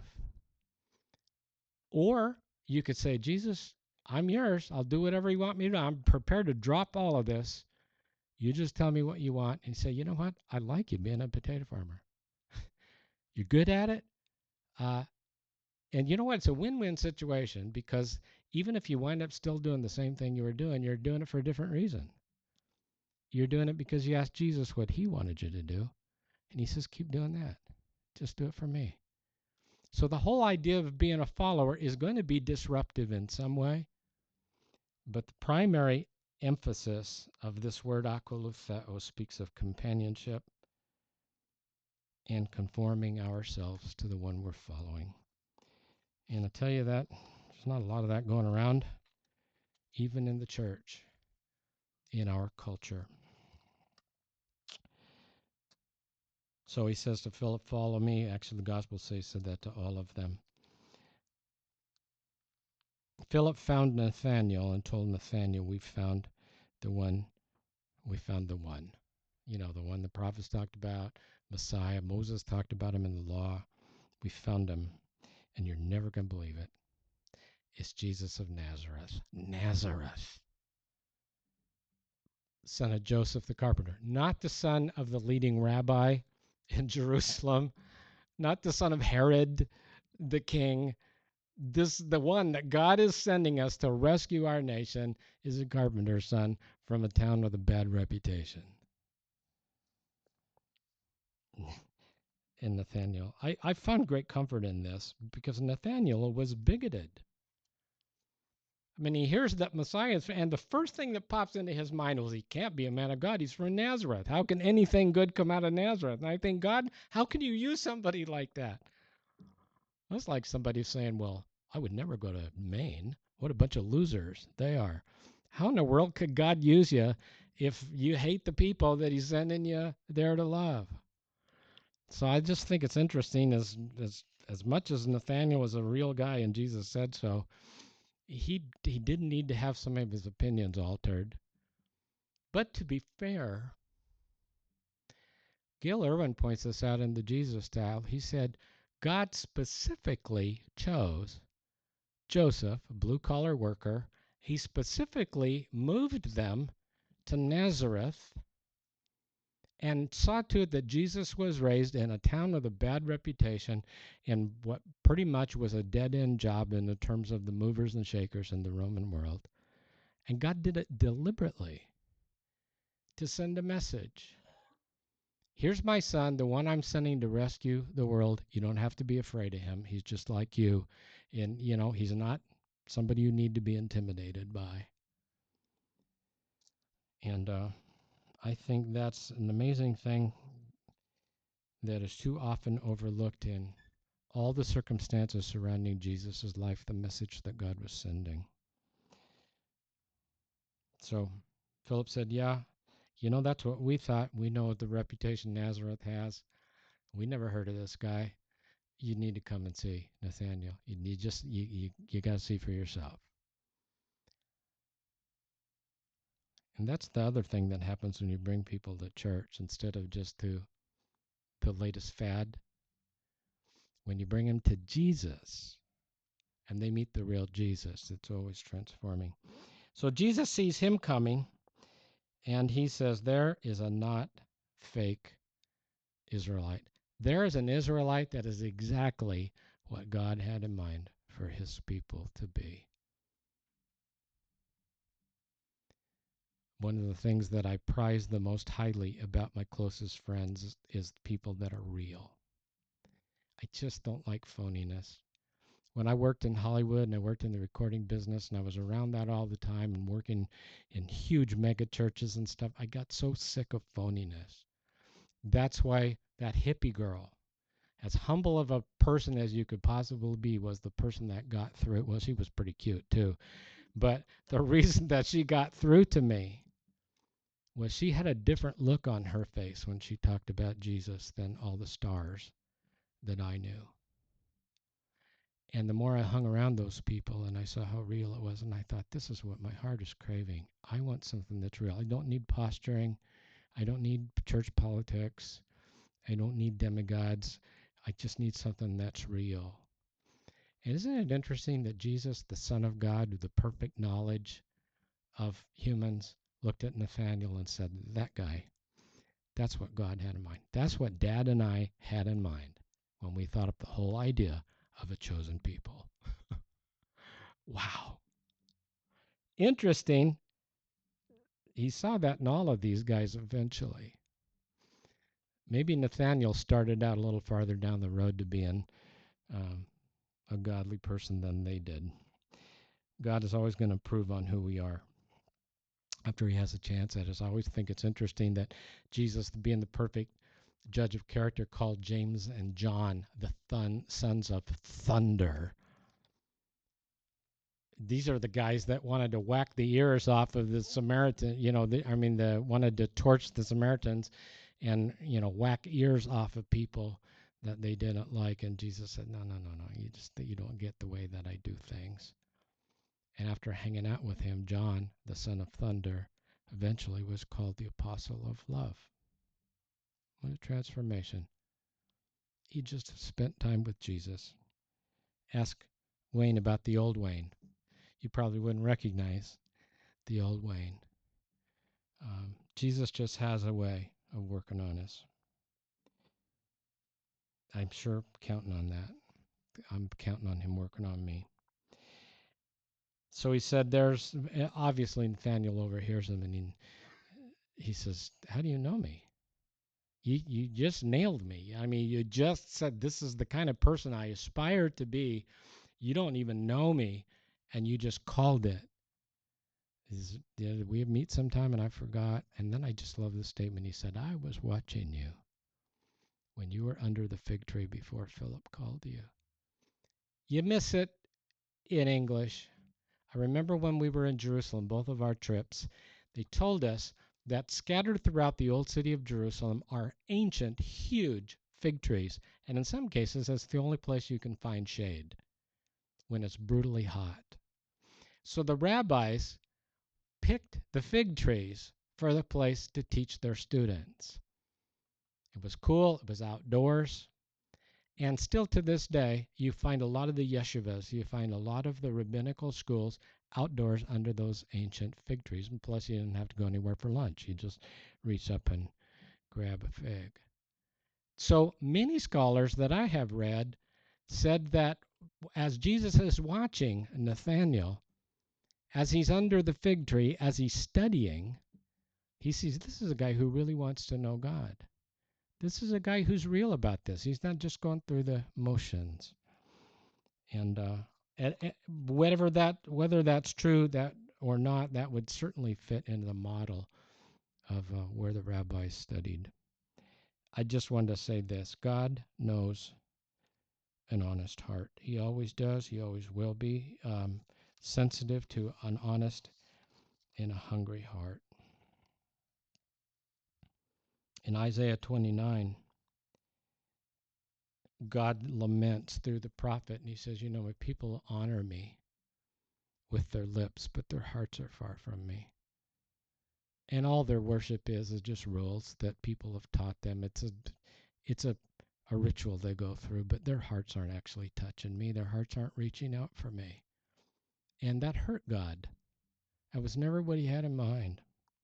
Or you could say, Jesus, I'm yours. I'll do whatever you want me to do. I'm prepared to drop all of this. You just tell me what you want. And say, you know what? I like you being a potato farmer. You're good at it. And you know what? It's a win-win situation, because even if you wind up still doing the same thing you were doing, you're doing it for a different reason. You're doing it because you asked Jesus what he wanted you to do. And he says, keep doing that. Just do it for me. So the whole idea of being a follower is going to be disruptive in some way. But the primary emphasis of this word akolutheo speaks of companionship and conforming ourselves to the one we're following. And I tell you that there's not a lot of that going around, even in the church, in our culture. So he says to Philip, follow me. Actually, the gospel said that to all of them. Philip found Nathanael and told Nathanael, we found the one. You know, the one the prophets talked about, Messiah. Moses talked about him in the law. We found him, and you're never going to believe it. It's Jesus of Nazareth. Nazareth. Son of Joseph the carpenter. Not the son of the leading rabbi in Jerusalem. Not the son of Herod the king. The one that God is sending us to rescue our nation is a carpenter's son from a town with a bad reputation. In Nathanael. I found great comfort in this, because Nathanael was bigoted. I mean, he hears that Messiah is, and the first thing that pops into his mind was, he can't be a man of God. He's from Nazareth. How can anything good come out of Nazareth? And I think, God, how can you use somebody like that? That's like somebody saying, well, I would never go to Maine. What a bunch of losers they are. How in the world could God use you if you hate the people that he's sending you there to love? So I just think it's interesting, as much as Nathanael was a real guy and Jesus said so, he didn't need to have some of his opinions altered. But to be fair, Gil Irwin points this out in the Jesus Style. He said God specifically chose Joseph, a blue-collar worker. He specifically moved them to Nazareth and saw to it that Jesus was raised in a town with a bad reputation in what pretty much was a dead-end job in the terms of the movers and shakers in the Roman world. And God did it deliberately to send a message. Here's my son, the one I'm sending to rescue the world. You don't have to be afraid of him. He's just like you. And, you know, he's not somebody you need to be intimidated by. And I think that's an amazing thing that is too often overlooked in all the circumstances surrounding Jesus' life, the message that God was sending. So Philip said, yeah, you know, that's what we thought. We know the reputation Nazareth has. We never heard of this guy. You need to come and see Nathanael. You got to see for yourself. And that's the other thing that happens when you bring people to church instead of just to the latest fad. When you bring them to Jesus and they meet the real Jesus, it's always transforming. So Jesus sees him coming, and he says, there is a not fake Israelite. There is an Israelite that is exactly what God had in mind for his people to be. One of the things that I prize the most highly about my closest friends is people that are real. I just don't like phoniness. When I worked in Hollywood and I worked in the recording business and I was around that all the time and working in huge mega churches and stuff, I got so sick of phoniness. That's why that hippie girl, as humble of a person as you could possibly be, was the person that got through. Well, she was pretty cute too. But the reason that she got through to me was she had a different look on her face when she talked about Jesus than all the stars that I knew. And the more I hung around those people and I saw how real it was, and I thought, this is what my heart is craving. I want something that's real. I don't need posturing. I don't need church politics. I don't need demigods. I just need something that's real. And isn't it interesting that Jesus, the Son of God, with the perfect knowledge of humans, looked at Nathanael and said, that guy, that's what God had in mind. That's what Dad and I had in mind when we thought up the whole idea of a chosen people. Wow. Interesting. He saw that in all of these guys eventually. Maybe Nathaniel started out a little farther down the road to being a godly person than they did. God is always going to improve on who we are after he has a chance at us. I always think it's interesting that Jesus, being the perfect judge of character, called James and John the sons of thunder. These are the guys that wanted to whack the ears off of the Samaritan, wanted to torch the Samaritans and, whack ears off of people that they didn't like. And Jesus said, no, you don't get the way that I do things. And after hanging out with him, John, the son of thunder, eventually was called the apostle of love. What a transformation. He just spent time with Jesus. Ask Wayne about the old Wayne. You probably wouldn't recognize the old Wayne. Jesus just has a way of working on us. I'm sure counting on that. I'm counting on him working on me. So he said, there's obviously Nathaniel overhears him and he says, how do you know me? You just nailed me. I mean, you just said this is the kind of person I aspire to be. You don't even know me, and you just called it. Did we meet sometime and I forgot? And then I just love the statement. He said, I was watching you when you were under the fig tree before Philip called you. You miss it in English. I remember when we were in Jerusalem, both of our trips, they told us that scattered throughout the old city of Jerusalem are ancient, huge fig trees. And in some cases, that's the only place you can find shade when it's brutally hot. So the rabbis picked the fig trees for the place to teach their students. It was cool. It was outdoors. And still to this day, you find a lot of the yeshivas, you find a lot of the rabbinical schools outdoors under those ancient fig trees. And plus, you didn't have to go anywhere for lunch. You just reach up and grab a fig. So many scholars that I have read said that as Jesus is watching Nathanael, as he's under the fig tree, as he's studying, he sees this is a guy who really wants to know God. This is a guy who's real about this. He's not just going through the motions. And whether that's true that or not, that would certainly fit into the model of where the rabbis studied. I just wanted to say this. God knows an honest heart. He always does. He always will be sensitive to an honest and a hungry heart. In Isaiah 29, God laments through the prophet, and he says, my people honor me with their lips, but their hearts are far from me. And all their worship is just rules that people have taught them. It's a ritual they go through, but their hearts aren't actually touching me. Their hearts aren't reaching out for me. And that hurt God. That was never what he had in mind.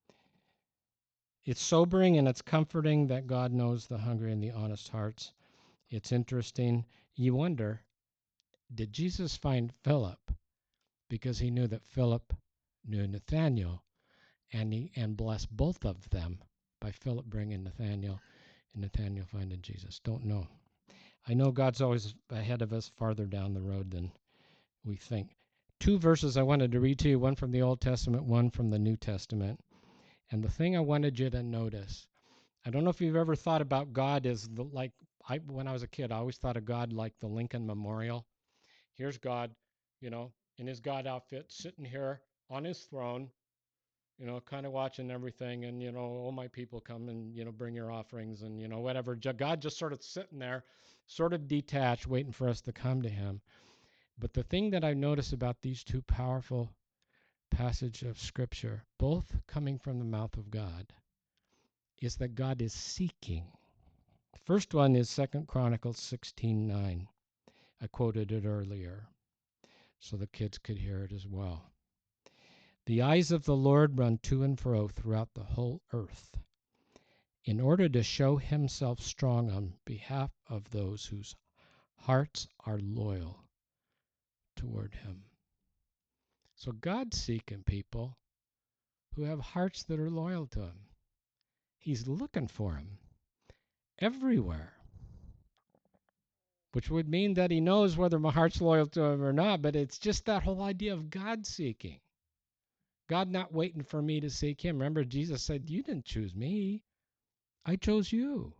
It's sobering and it's comforting that God knows the hungry and the honest hearts. It's interesting. You wonder, did Jesus find Philip because he knew that Philip knew Nathanael and blessed both of them by Philip bringing Nathanael and Nathanael finding Jesus? Don't know. I know God's always ahead of us farther down the road than we think. 2 verses I wanted to read to you, one from the Old Testament, one from the New Testament. And the thing I wanted you to notice, I don't know if you've ever thought about God as when I was a kid, I always thought of God like the Lincoln Memorial. Here's God, in his God outfit, sitting here on his throne, kind of watching everything. And, all my people come and, bring your offerings and, whatever. God just sort of sitting there, sort of detached, waiting for us to come to him. But the thing that I notice about these two powerful passages of Scripture, both coming from the mouth of God, is that God is seeking. The first one is 2 Chronicles 16:9. I quoted it earlier so the kids could hear it as well. The eyes of the Lord run to and fro throughout the whole earth, in order to show himself strong on behalf of those whose hearts are loyal toward him. So God's seeking people who have hearts that are loyal to him. He's looking for them everywhere, which would mean that he knows whether my heart's loyal to him or not, but it's just that whole idea of God seeking. God not waiting for me to seek him. Remember, Jesus said, you didn't choose me. I chose you.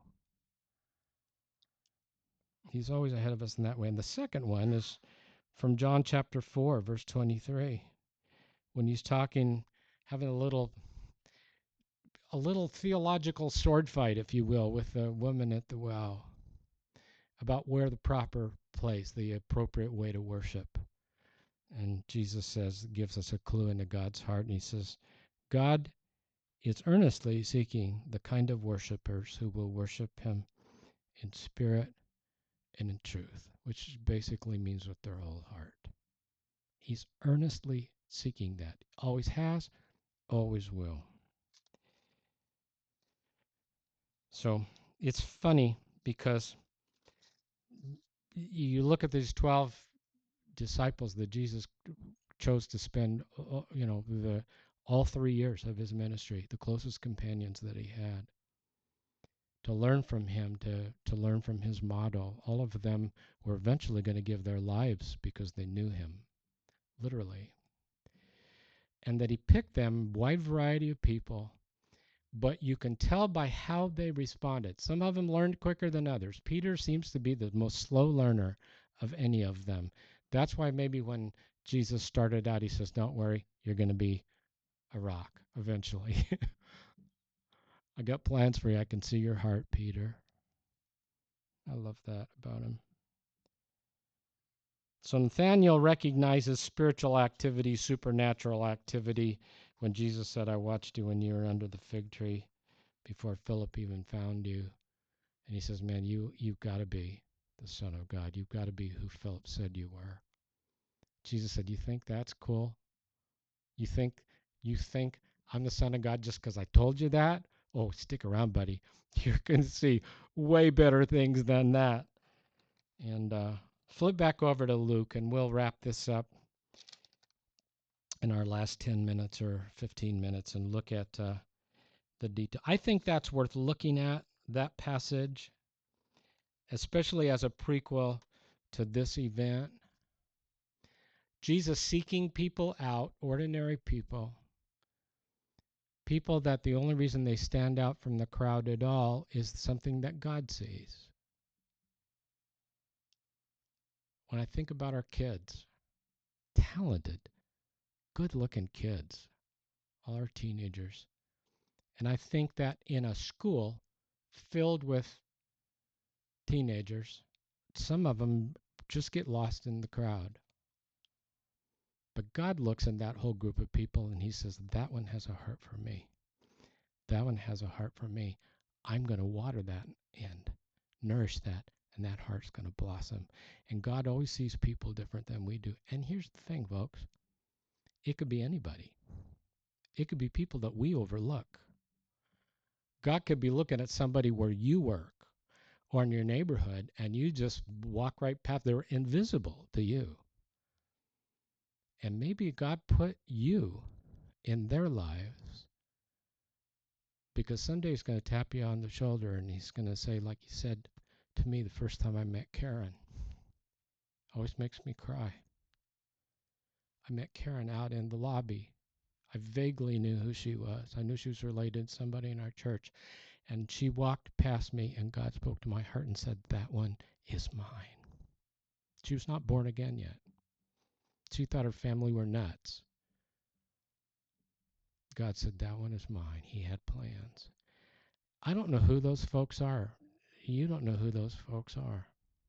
He's always ahead of us in that way. And the second one is from John chapter 4, verse 23, when he's talking, having a little theological sword fight, if you will, with the woman at the well about where the proper place, the appropriate way to worship. And Jesus says, gives us a clue into God's heart. And he says, God is earnestly seeking the kind of worshipers who will worship him in spirit and in truth, which basically means with their whole heart. He's earnestly seeking that. Always has, always will. So it's funny because you look at these 12 disciples that Jesus chose to spend, all 3 years of his ministry, the closest companions that he had, to learn from him, to learn from his model. All of them were eventually going to give their lives because they knew him, literally. And that he picked them, wide variety of people, but you can tell by how they responded. Some of them learned quicker than others. Peter seems to be the most slow learner of any of them. That's why maybe when Jesus started out, he says, don't worry, you're going to be a rock eventually. I got plans for you. I can see your heart, Peter. I love that about him. So Nathanael recognizes spiritual activity, supernatural activity, when Jesus said, I watched you when you were under the fig tree before Philip even found you. And he says, man, you've got to be the Son of God. You've got to be who Philip said you were. Jesus said, you think that's cool? You think I'm the Son of God just because I told you that? Oh, stick around, buddy. You're going to see way better things than that. And flip back over to Luke, and we'll wrap this up in our last 10 minutes or 15 minutes and look at the detail. I think that's worth looking at, that passage, especially as a prequel to this event. Jesus seeking people out, ordinary people, people that the only reason they stand out from the crowd at all is something that God sees. When I think about our kids, talented, good-looking kids, all our teenagers, and I think that in a school filled with teenagers, some of them just get lost in the crowd. But God looks at that whole group of people and he says, that one has a heart for me. That one has a heart for me. I'm going to water that and nourish that, and that heart's going to blossom. And God always sees people different than we do. And here's the thing, folks. It could be anybody. It could be people that we overlook. God could be looking at somebody where you work or in your neighborhood, and you just walk right past. They're invisible to you. And maybe God put you in their lives because someday he's going to tap you on the shoulder and he's going to say, like he said to me the first time I met Karen, always makes me cry. I met Karen out in the lobby. I vaguely knew who she was. I knew she was related to somebody in our church. And she walked past me, and God spoke to my heart and said, that one is mine. She was not born again yet. She thought her family were nuts. God said, that one is mine. He had plans. I don't know who those folks are. You don't know who those folks are.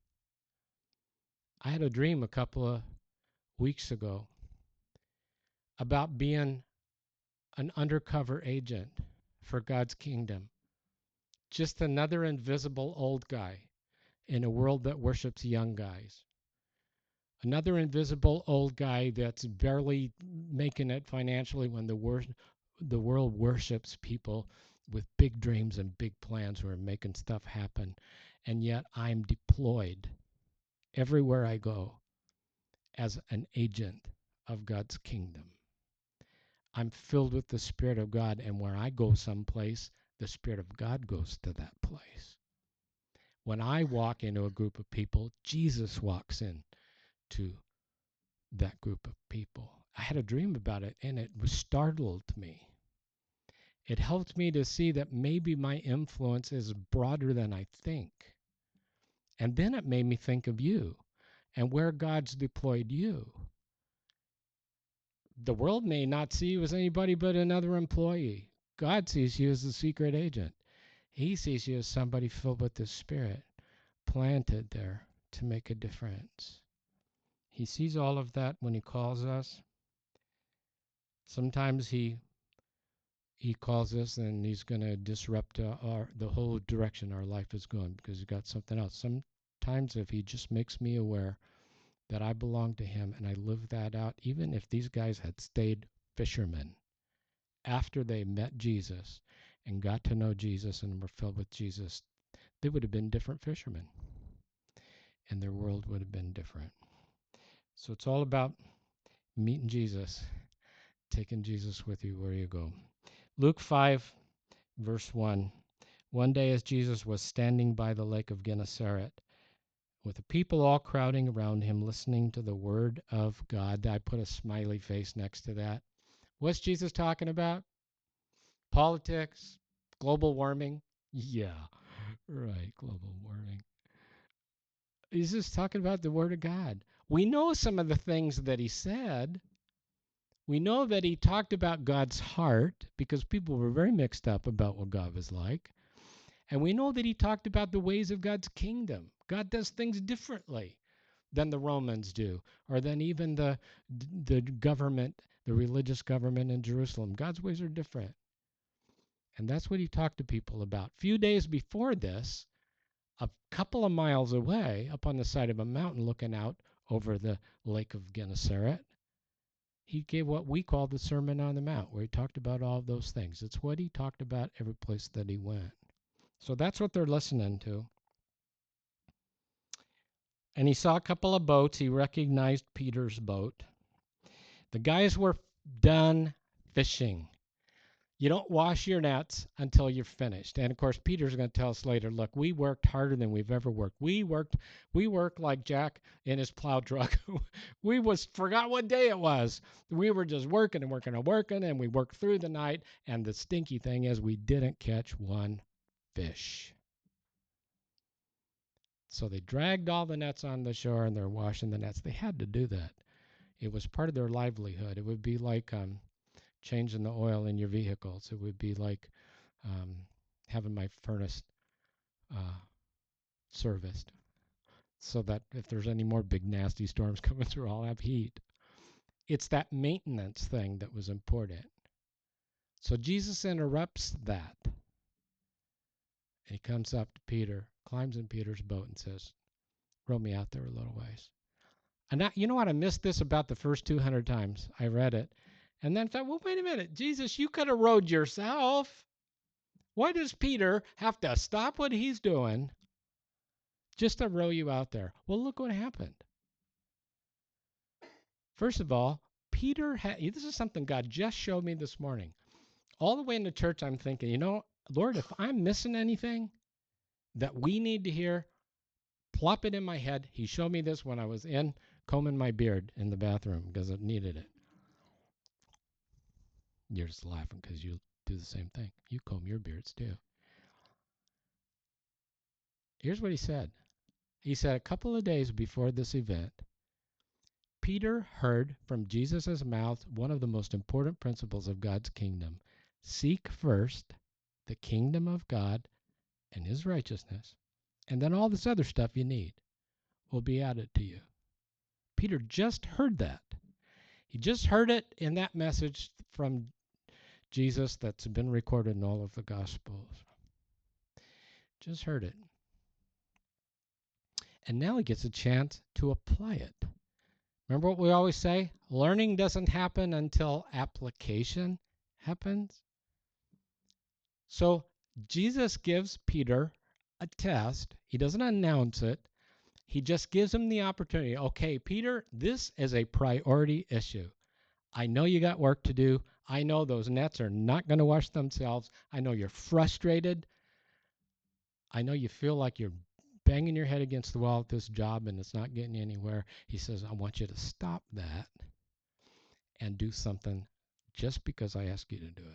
I had a dream a couple of weeks ago about being an undercover agent for God's kingdom. just another invisible old guy in a world that worships young guys. Another invisible old guy that's barely making it financially when the world worships people with big dreams and big plans who are making stuff happen. And yet I'm deployed everywhere I go as an agent of God's kingdom. I'm filled with the Spirit of God, and where I go someplace, the Spirit of God goes to that place. When I walk into a group of people, Jesus walks in to that group of people. I had a dream about it, and it startled me. It helped me to see that maybe my influence is broader than I think. And then it made me think of you and where God's deployed you. The world may not see you as anybody but another employee. God sees you as a secret agent. He sees you as somebody filled with the Spirit, planted there to make a difference. He sees all of that when he calls us. Sometimes he calls us and he's going to disrupt the whole direction our life is going because he's got something else. Sometimes if he just makes me aware that I belong to him and I live that out, even if these guys had stayed fishermen after they met Jesus and got to know Jesus and were filled with Jesus, they would have been different fishermen and their world would have been different. So it's all about meeting Jesus, taking Jesus with you where you go. Luke 5, verse 1. One day as Jesus was standing by the lake of Gennesaret, with the people all crowding around him, listening to the word of God. I put a smiley face next to that. What's Jesus talking about? Politics? Global warming? Yeah, right, global warming. He's just talking about the word of God. We know some of the things that he said. We know that he talked about God's heart because people were very mixed up about what God was like. And we know that he talked about the ways of God's kingdom. God does things differently than the Romans do, or than even the government, the religious government in Jerusalem. God's ways are different. And that's what he talked to people about. A few days before this, a couple of miles away, up on the side of a mountain looking out over the lake of Gennesaret, he gave what we call the Sermon on the Mount, where he talked about all of those things. It's what he talked about every place that he went. So that's what they're listening to. And he saw a couple of boats. He recognized Peter's boat. The guys were done fishing. You don't wash your nets until you're finished. And of course, Peter's going to tell us later, look, we worked harder than we've ever worked. We worked like Jack in his plow truck. We forgot what day it was. We were just working and working and working, and we worked through the night. And the stinky thing is we didn't catch one fish. So they dragged all the nets on the shore and they're washing the nets. They had to do that. It was part of their livelihood. It would be like changing the oil in your vehicles. It would be like having my furnace serviced so that if there's any more big nasty storms coming through, I'll have heat. It's that maintenance thing that was important. So Jesus interrupts that. And he comes up to Peter, climbs in Peter's boat and says, row me out there a little ways. And you know what? I missed this about the first 200 times I read it. And then thought, well, wait a minute. Jesus, you could have rowed yourself. Why does Peter have to stop what he's doing just to row you out there? Well, look what happened. First of all, Peter this is something God just showed me this morning. All the way into church, I'm thinking, you know, Lord, if I'm missing anything that we need to hear, plop it in my head. He showed me this when I was combing my beard in the bathroom because it needed it. You're just laughing because you do the same thing. You comb your beards too. Here's what he said. He said a couple of days before this event, Peter heard from Jesus' mouth one of the most important principles of God's kingdom. Seek first the kingdom of God and his righteousness, and then all this other stuff you need will be added to you. Peter just heard that. He just heard it in that message from Jesus that's been recorded in all of the Gospels. Just heard it. And now he gets a chance to apply it. Remember what we always say? Learning doesn't happen until application happens. So Jesus gives Peter a test. He doesn't announce it. He just gives him the opportunity. Okay, Peter, this is a priority issue. I know you got work to do. I know those nets are not going to wash themselves. I know you're frustrated. I know you feel like you're banging your head against the wall at this job and it's not getting you anywhere. He says, I want you to stop that and do something just because I ask you to do it.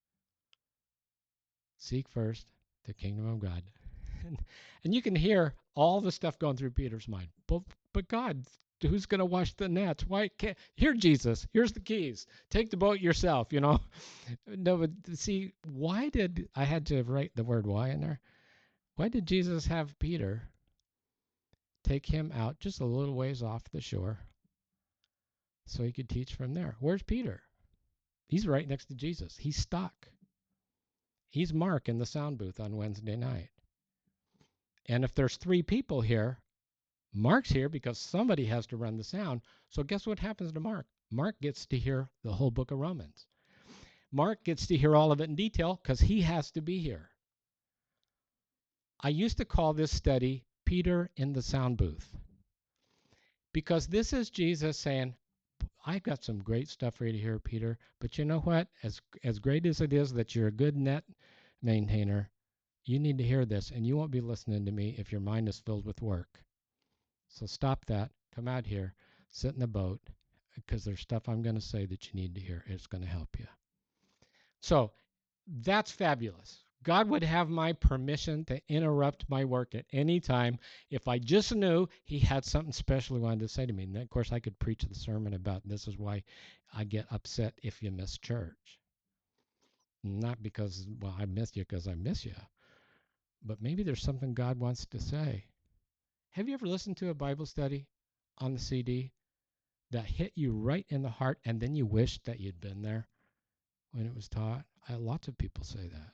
Seek first the kingdom of God. And you can hear all the stuff going through Peter's mind. But God, who's going to wash the nets? Why can't? Here, Jesus, here's the keys. Take the boat yourself, No, but see, why did I had to write the word why in there? Why did Jesus have Peter take him out just a little ways off the shore so he could teach from there? Where's Peter? He's right next to Jesus. He's stuck. He's Mark in the sound booth on Wednesday night. And if there's 3 people here, Mark's here because somebody has to run the sound. So guess what happens to Mark? Mark gets to hear the whole book of Romans. Mark gets to hear all of it in detail because he has to be here. I used to call this study Peter in the sound booth because this is Jesus saying, I've got some great stuff for you to hear, Peter, but you know what? As great as it is that you're a good net maintainer, you need to hear this, and you won't be listening to me if your mind is filled with work. So stop that. Come out here. Sit in the boat because there's stuff I'm going to say that you need to hear. It's going to help you. So that's fabulous. God would have my permission to interrupt my work at any time if I just knew he had something special he wanted to say to me. And then, of course, I could preach the sermon about this is why I get upset if you miss church. Not because, well, I miss you because I miss you. But maybe there's something God wants to say. Have you ever listened to a Bible study on the CD that hit you right in the heart and then you wished that you'd been there when it was taught? Lots of people say that.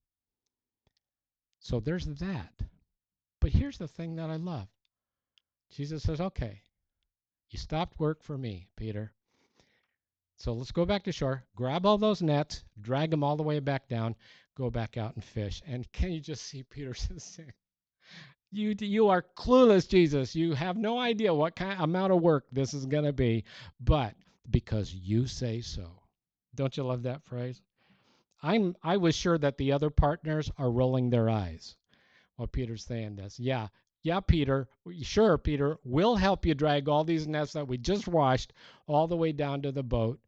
So there's that. But here's the thing that I love. Jesus says, okay, you stopped work for me, Peter. So let's go back to shore, grab all those nets, drag them all the way back down, go back out and fish. And can you just see Peter saying, you are clueless, Jesus. You have no idea what kind amount of work this is going to be, but because you say so. Don't you love that phrase? I was sure that the other partners are rolling their eyes while Peter's saying this. Yeah, Peter. Sure, Peter. We'll help you drag all these nets that we just washed all the way down to the boat.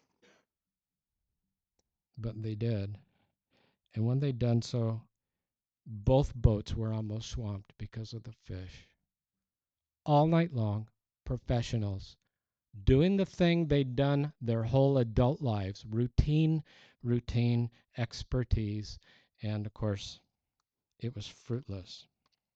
But they did. And when they'd done so, both boats were almost swamped because of the fish. All night long, professionals doing the thing they'd done their whole adult lives, routine expertise, and of course, it was fruitless.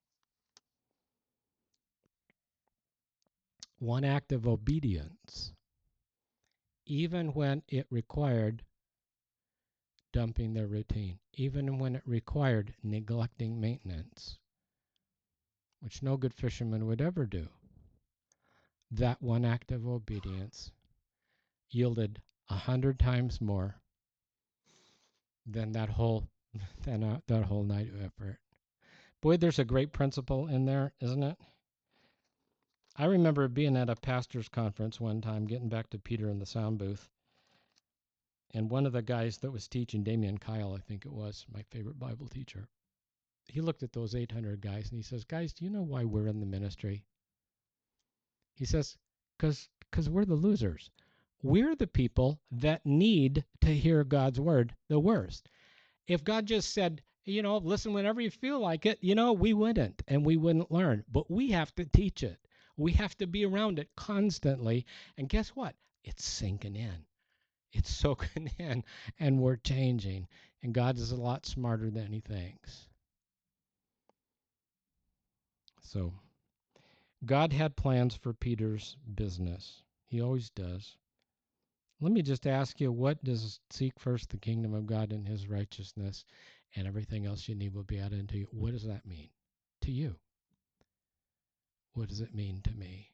One act of obedience, even when it required dumping their routine, even when it required neglecting maintenance, which no good fisherman would ever do. That one act of obedience yielded 100 times more than that whole night of effort. Boy, there's a great principle in there, isn't it? I remember being at a pastor's conference one time, getting back to Peter in the sound booth, and one of the guys that was teaching, Damian Kyle, I think it was, my favorite Bible teacher, he looked at those 800 guys and he says, guys, do you know why we're in the ministry? He says, because we're the losers. We're the people that need to hear God's word the worst. If God just said, listen whenever you feel like it, we wouldn't, and we wouldn't learn. But we have to teach it. We have to be around it constantly. And guess what? It's sinking in. It's soaking in, and we're changing. And God is a lot smarter than he thinks. So God had plans for Peter's business. He always does. Let me just ask you, what does seek first the kingdom of God and his righteousness and everything else you need will be added into you. What does that mean to you? What does it mean to me?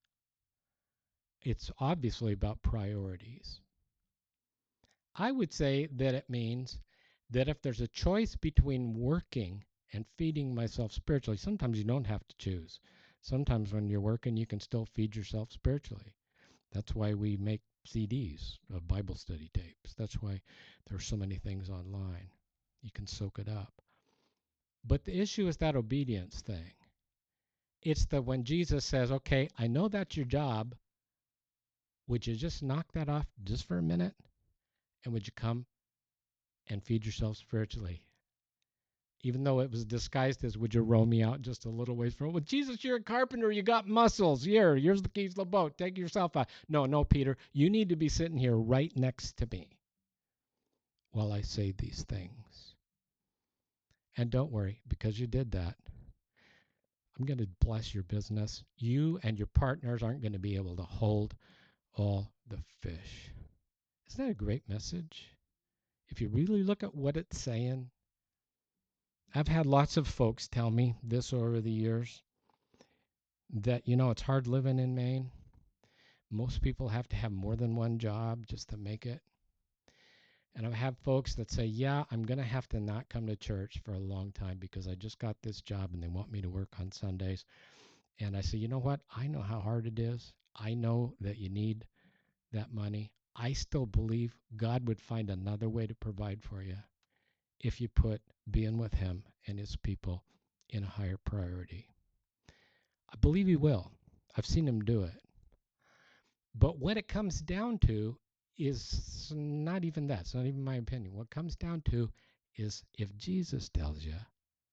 It's obviously about priorities. I would say that it means that if there's a choice between working and feeding myself spiritually, sometimes you don't have to choose. Sometimes when you're working, you can still feed yourself spiritually. That's why we make CDs of Bible study tapes. That's why there's so many things online. You can soak it up. But the issue is that obedience thing. It's that when Jesus says, okay, I know that's your job, would you just knock that off just for a minute? And would you come and feed yourself spiritually? Even though it was disguised as, would you row me out just a little ways from, well, Jesus, you're a carpenter. You got muscles. Here's the keys to the boat. Take yourself out. No, Peter, you need to be sitting here right next to me while I say these things. And don't worry, because you did that, I'm going to bless your business. You and your partners aren't going to be able to hold all the fish. Isn't that a great message? If you really look at what it's saying, I've had lots of folks tell me this over the years that, it's hard living in Maine. Most people have to have more than one job just to make it. And I've had folks that say, yeah, I'm going to have to not come to church for a long time because I just got this job and they want me to work on Sundays. And I say, you know what? I know how hard it is. I know that you need that money. I still believe God would find another way to provide for you if you put being with him and his people in a higher priority. I believe he will. I've seen him do it. But what it comes down to is not even that. It's not even my opinion. What it comes down to is, if Jesus tells you,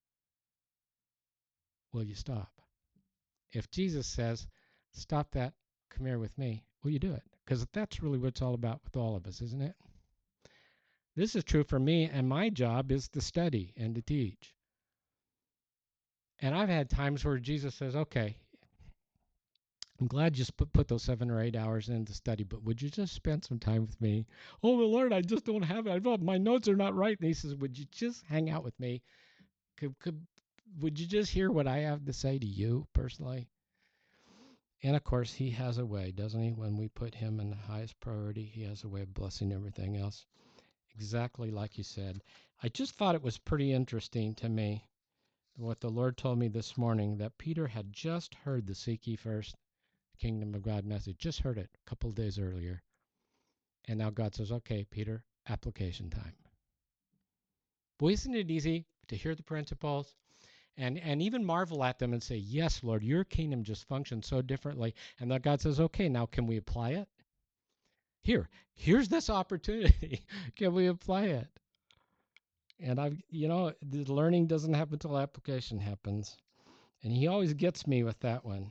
will you stop? If Jesus says, stop that, come here with me, will you do it? Because that's really what it's all about with all of us, isn't it? This is true for me, and my job is to study and to teach. And I've had times where Jesus says, okay, I'm glad you put those 7 or 8 hours into study, but would you just spend some time with me? Oh, well, Lord, I just don't have it. My notes are not right. And he says, would you just hang out with me? Would you just hear what I have to say to you personally? And of course, he has a way, doesn't he? When we put him in the highest priority, he has a way of blessing everything else. Exactly like you said. I just thought it was pretty interesting to me what the Lord told me this morning, that Peter had just heard the Seek Ye First Kingdom of God message, just heard it a couple of days earlier. And now God says, okay, Peter, application time. Well, isn't it easy to hear the principles and even marvel at them and say, yes, Lord, your kingdom just functions so differently. And then God says, okay, now can we apply it? Here's this opportunity. Can we apply it? And the learning doesn't happen until application happens. And he always gets me with that one.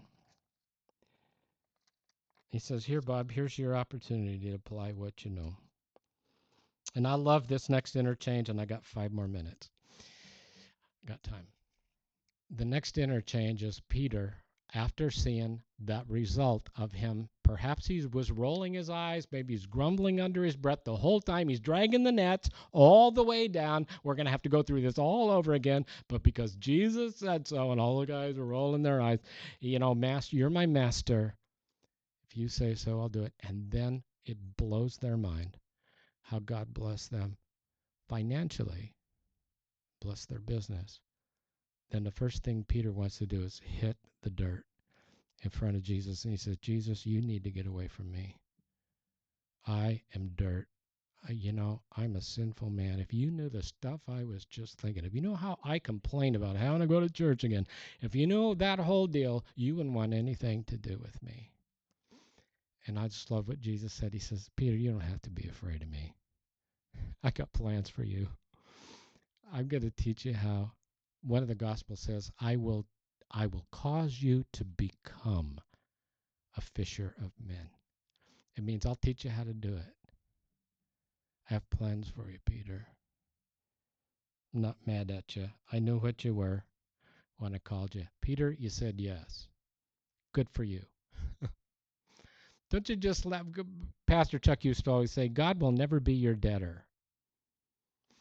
He says, here, Bob, here's your opportunity to apply what you know. And I love this next interchange, and I got 5 more minutes. Got time. The next interchange is Peter, after seeing that result of him, perhaps he was rolling his eyes, maybe he's grumbling under his breath the whole time. He's dragging the nets all the way down. We're going to have to go through this all over again. But because Jesus said so, and all the guys are rolling their eyes, Master, you're my master. If you say so, I'll do it. And then it blows their mind how God blessed them financially, bless their business. Then the first thing Peter wants to do is hit the dirt in front of Jesus. And he says, Jesus, you need to get away from me. I am dirt. I'm a sinful man. If you knew the stuff I was just thinking, if you know how I complain about having to go to church again, if you know that whole deal, you wouldn't want anything to do with me. And I just love what Jesus said. He says, Peter, you don't have to be afraid of me. I got plans for you. I'm going to teach you how. One of the Gospels says, I will cause you to become a fisher of men. It means I'll teach you how to do it. I have plans for you, Peter. I'm not mad at you. I knew what you were when I called you. Peter, you said yes. Good for you. Don't you just Pastor Chuck used to always say, God will never be your debtor.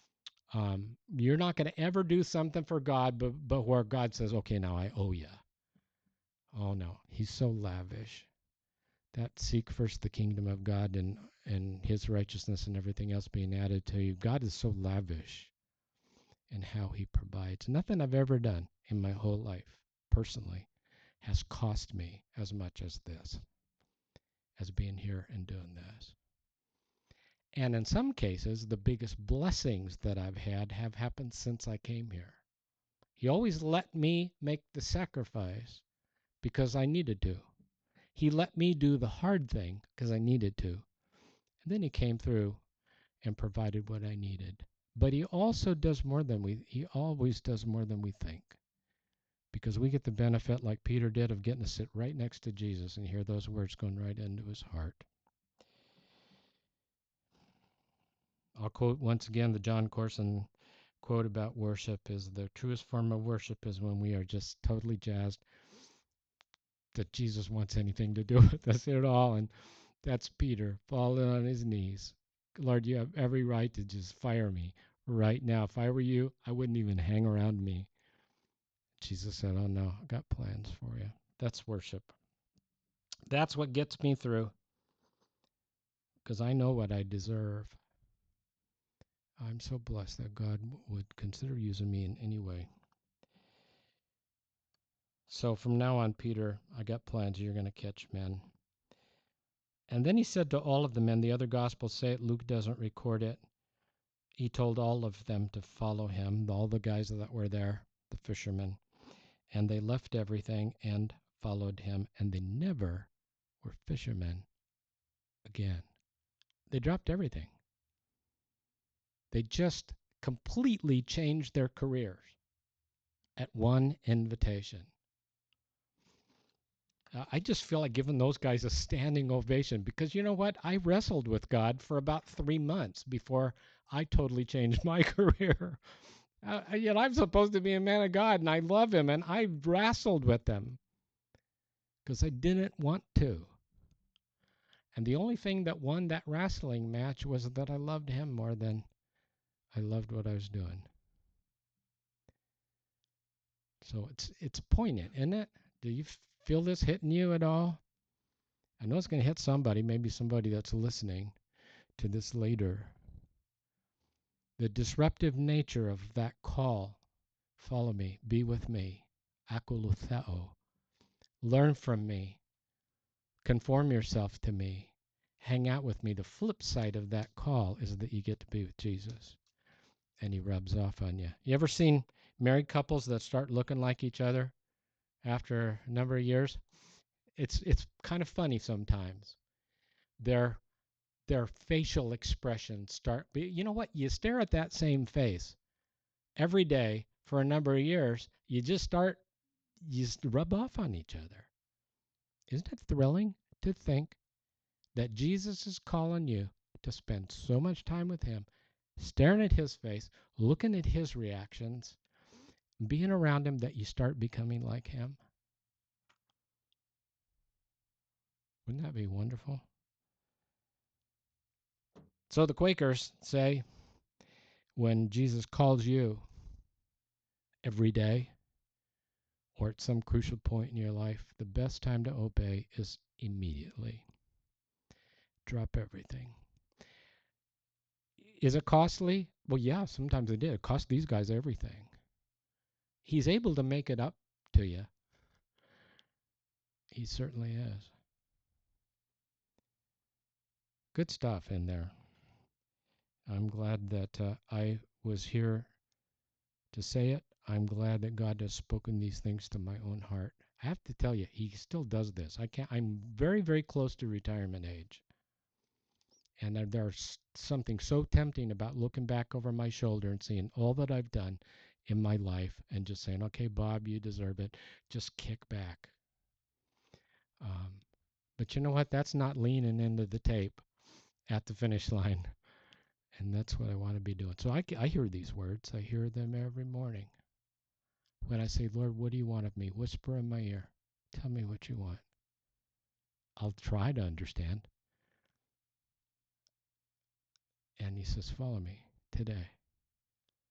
You're not going to ever do something for God, but where God says, okay, now I owe you. Oh, no. He's so lavish. That seek first the kingdom of God and his righteousness and everything else being added to you. God is so lavish in how he provides. Nothing I've ever done in my whole life, personally, has cost me as much as this, as being here and doing this. And in some cases, the biggest blessings that I've had have happened since I came here. He always let me make the sacrifice because I needed to. He let me do the hard thing because I needed to. And then he came through and provided what I needed. But he also does more than he always does more than we think. Because we get the benefit, like Peter did, of getting to sit right next to Jesus and hear those words going right into his heart. I'll quote once again the John Corson quote about worship is the truest form of worship is when we are just totally jazzed that Jesus wants anything to do with us at all. And that's Peter falling on his knees. Lord, you have every right to just fire me right now. If I were you, I wouldn't even hang around me. Jesus said, oh no, I got plans for you. That's worship. That's what gets me through because I know what I deserve. I'm so blessed that God would consider using me in any way. So from now on, Peter, I got plans. You're going to catch men. And then he said to all of the men, the other gospels say it, Luke doesn't record it. He told all of them to follow him, all the guys that were there, the fishermen. And they left everything and followed him, and they never were fishermen again. They dropped everything. They just completely changed their careers at one invitation. I just feel like giving those guys a standing ovation because you know what? I wrestled with God for about 3 months before I totally changed my career. Yet I'm supposed to be a man of God and I love him and I wrestled with him because I didn't want to. And the only thing that won that wrestling match was that I loved him more than I loved what I was doing. So it's poignant, isn't it? Do you feel this hitting you at all? I know it's going to hit somebody, maybe somebody that's listening to this later. The disruptive nature of that call, follow me, be with me, akolutheo, learn from me, conform yourself to me, hang out with me. The flip side of that call is that you get to be with Jesus and he rubs off on you. You ever seen married couples that start looking like each other after a number of years? It's kind of funny sometimes. Their facial expressions start, you know what? You stare at that same face every day for a number of years, you just rub off on each other. Isn't it thrilling to think that Jesus is calling you to spend so much time with him, staring at his face, looking at his reactions, being around him, that you start becoming like him? Wouldn't that be wonderful? So the Quakers say when Jesus calls you every day or at some crucial point in your life, the best time to obey is immediately. Drop everything. Is it costly? Well, yeah, sometimes it did. It cost these guys everything. He's able to make it up to you. He certainly is. Good stuff in there. I'm glad that I was here to say it. I'm glad that God has spoken these things to my own heart. I have to tell you, he still does this. I'm very, very close to retirement age. And there's something so tempting about looking back over my shoulder and seeing all that I've done in my life and just saying, okay, Bob, you deserve it. Just kick back. But you know what? That's not leaning into the tape at the finish line. And that's what I want to be doing. So I hear these words. I hear them every morning. When I say, Lord, what do you want of me? Whisper in my ear. Tell me what you want. I'll try to understand. And he says, follow me today.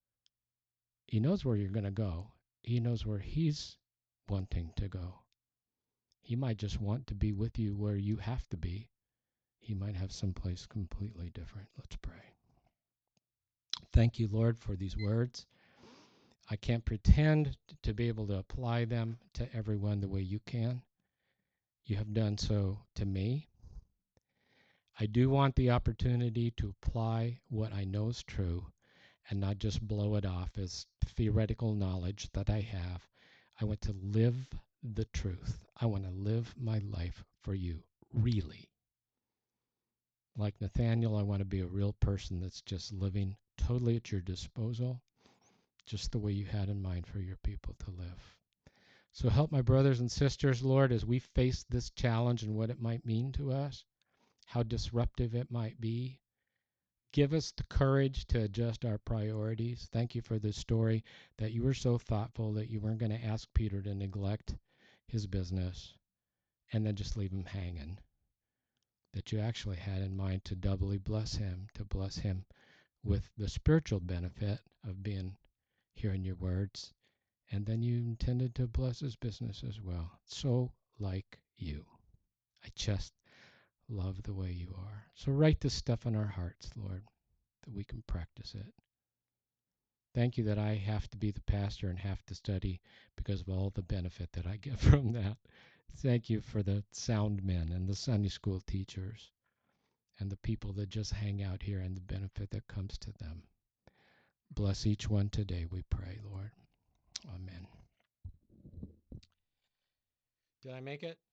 He knows where you're going to go. He knows where he's wanting to go. He might just want to be with you where you have to be. He might have someplace completely different. Let's pray. Thank you, Lord, for these words. I can't pretend to be able to apply them to everyone the way you can. You have done so to me. I do want the opportunity to apply what I know is true and not just blow it off as theoretical knowledge that I have. I want to live the truth. I want to live my life for you, really. Like Nathaniel, I want to be a real person that's just living totally at your disposal, just the way you had in mind for your people to live. So help my brothers and sisters, Lord, as we face this challenge and what it might mean to us, how disruptive it might be. Give us the courage to adjust our priorities. Thank you for this story, that you were so thoughtful that you weren't going to ask Peter to neglect his business and then just leave him hanging. That you actually had in mind to doubly bless him, to bless him with the spiritual benefit of being hearing your words. And then you intended to bless his business as well. So like you. I just love the way you are. So write this stuff in our hearts, Lord, that we can practice it. Thank you that I have to be the pastor and have to study because of all the benefit that I get from that. Thank you for the sound men and the Sunday school teachers and the people that just hang out here and the benefit that comes to them. Bless each one today, we pray, Lord. Amen. Did I make it?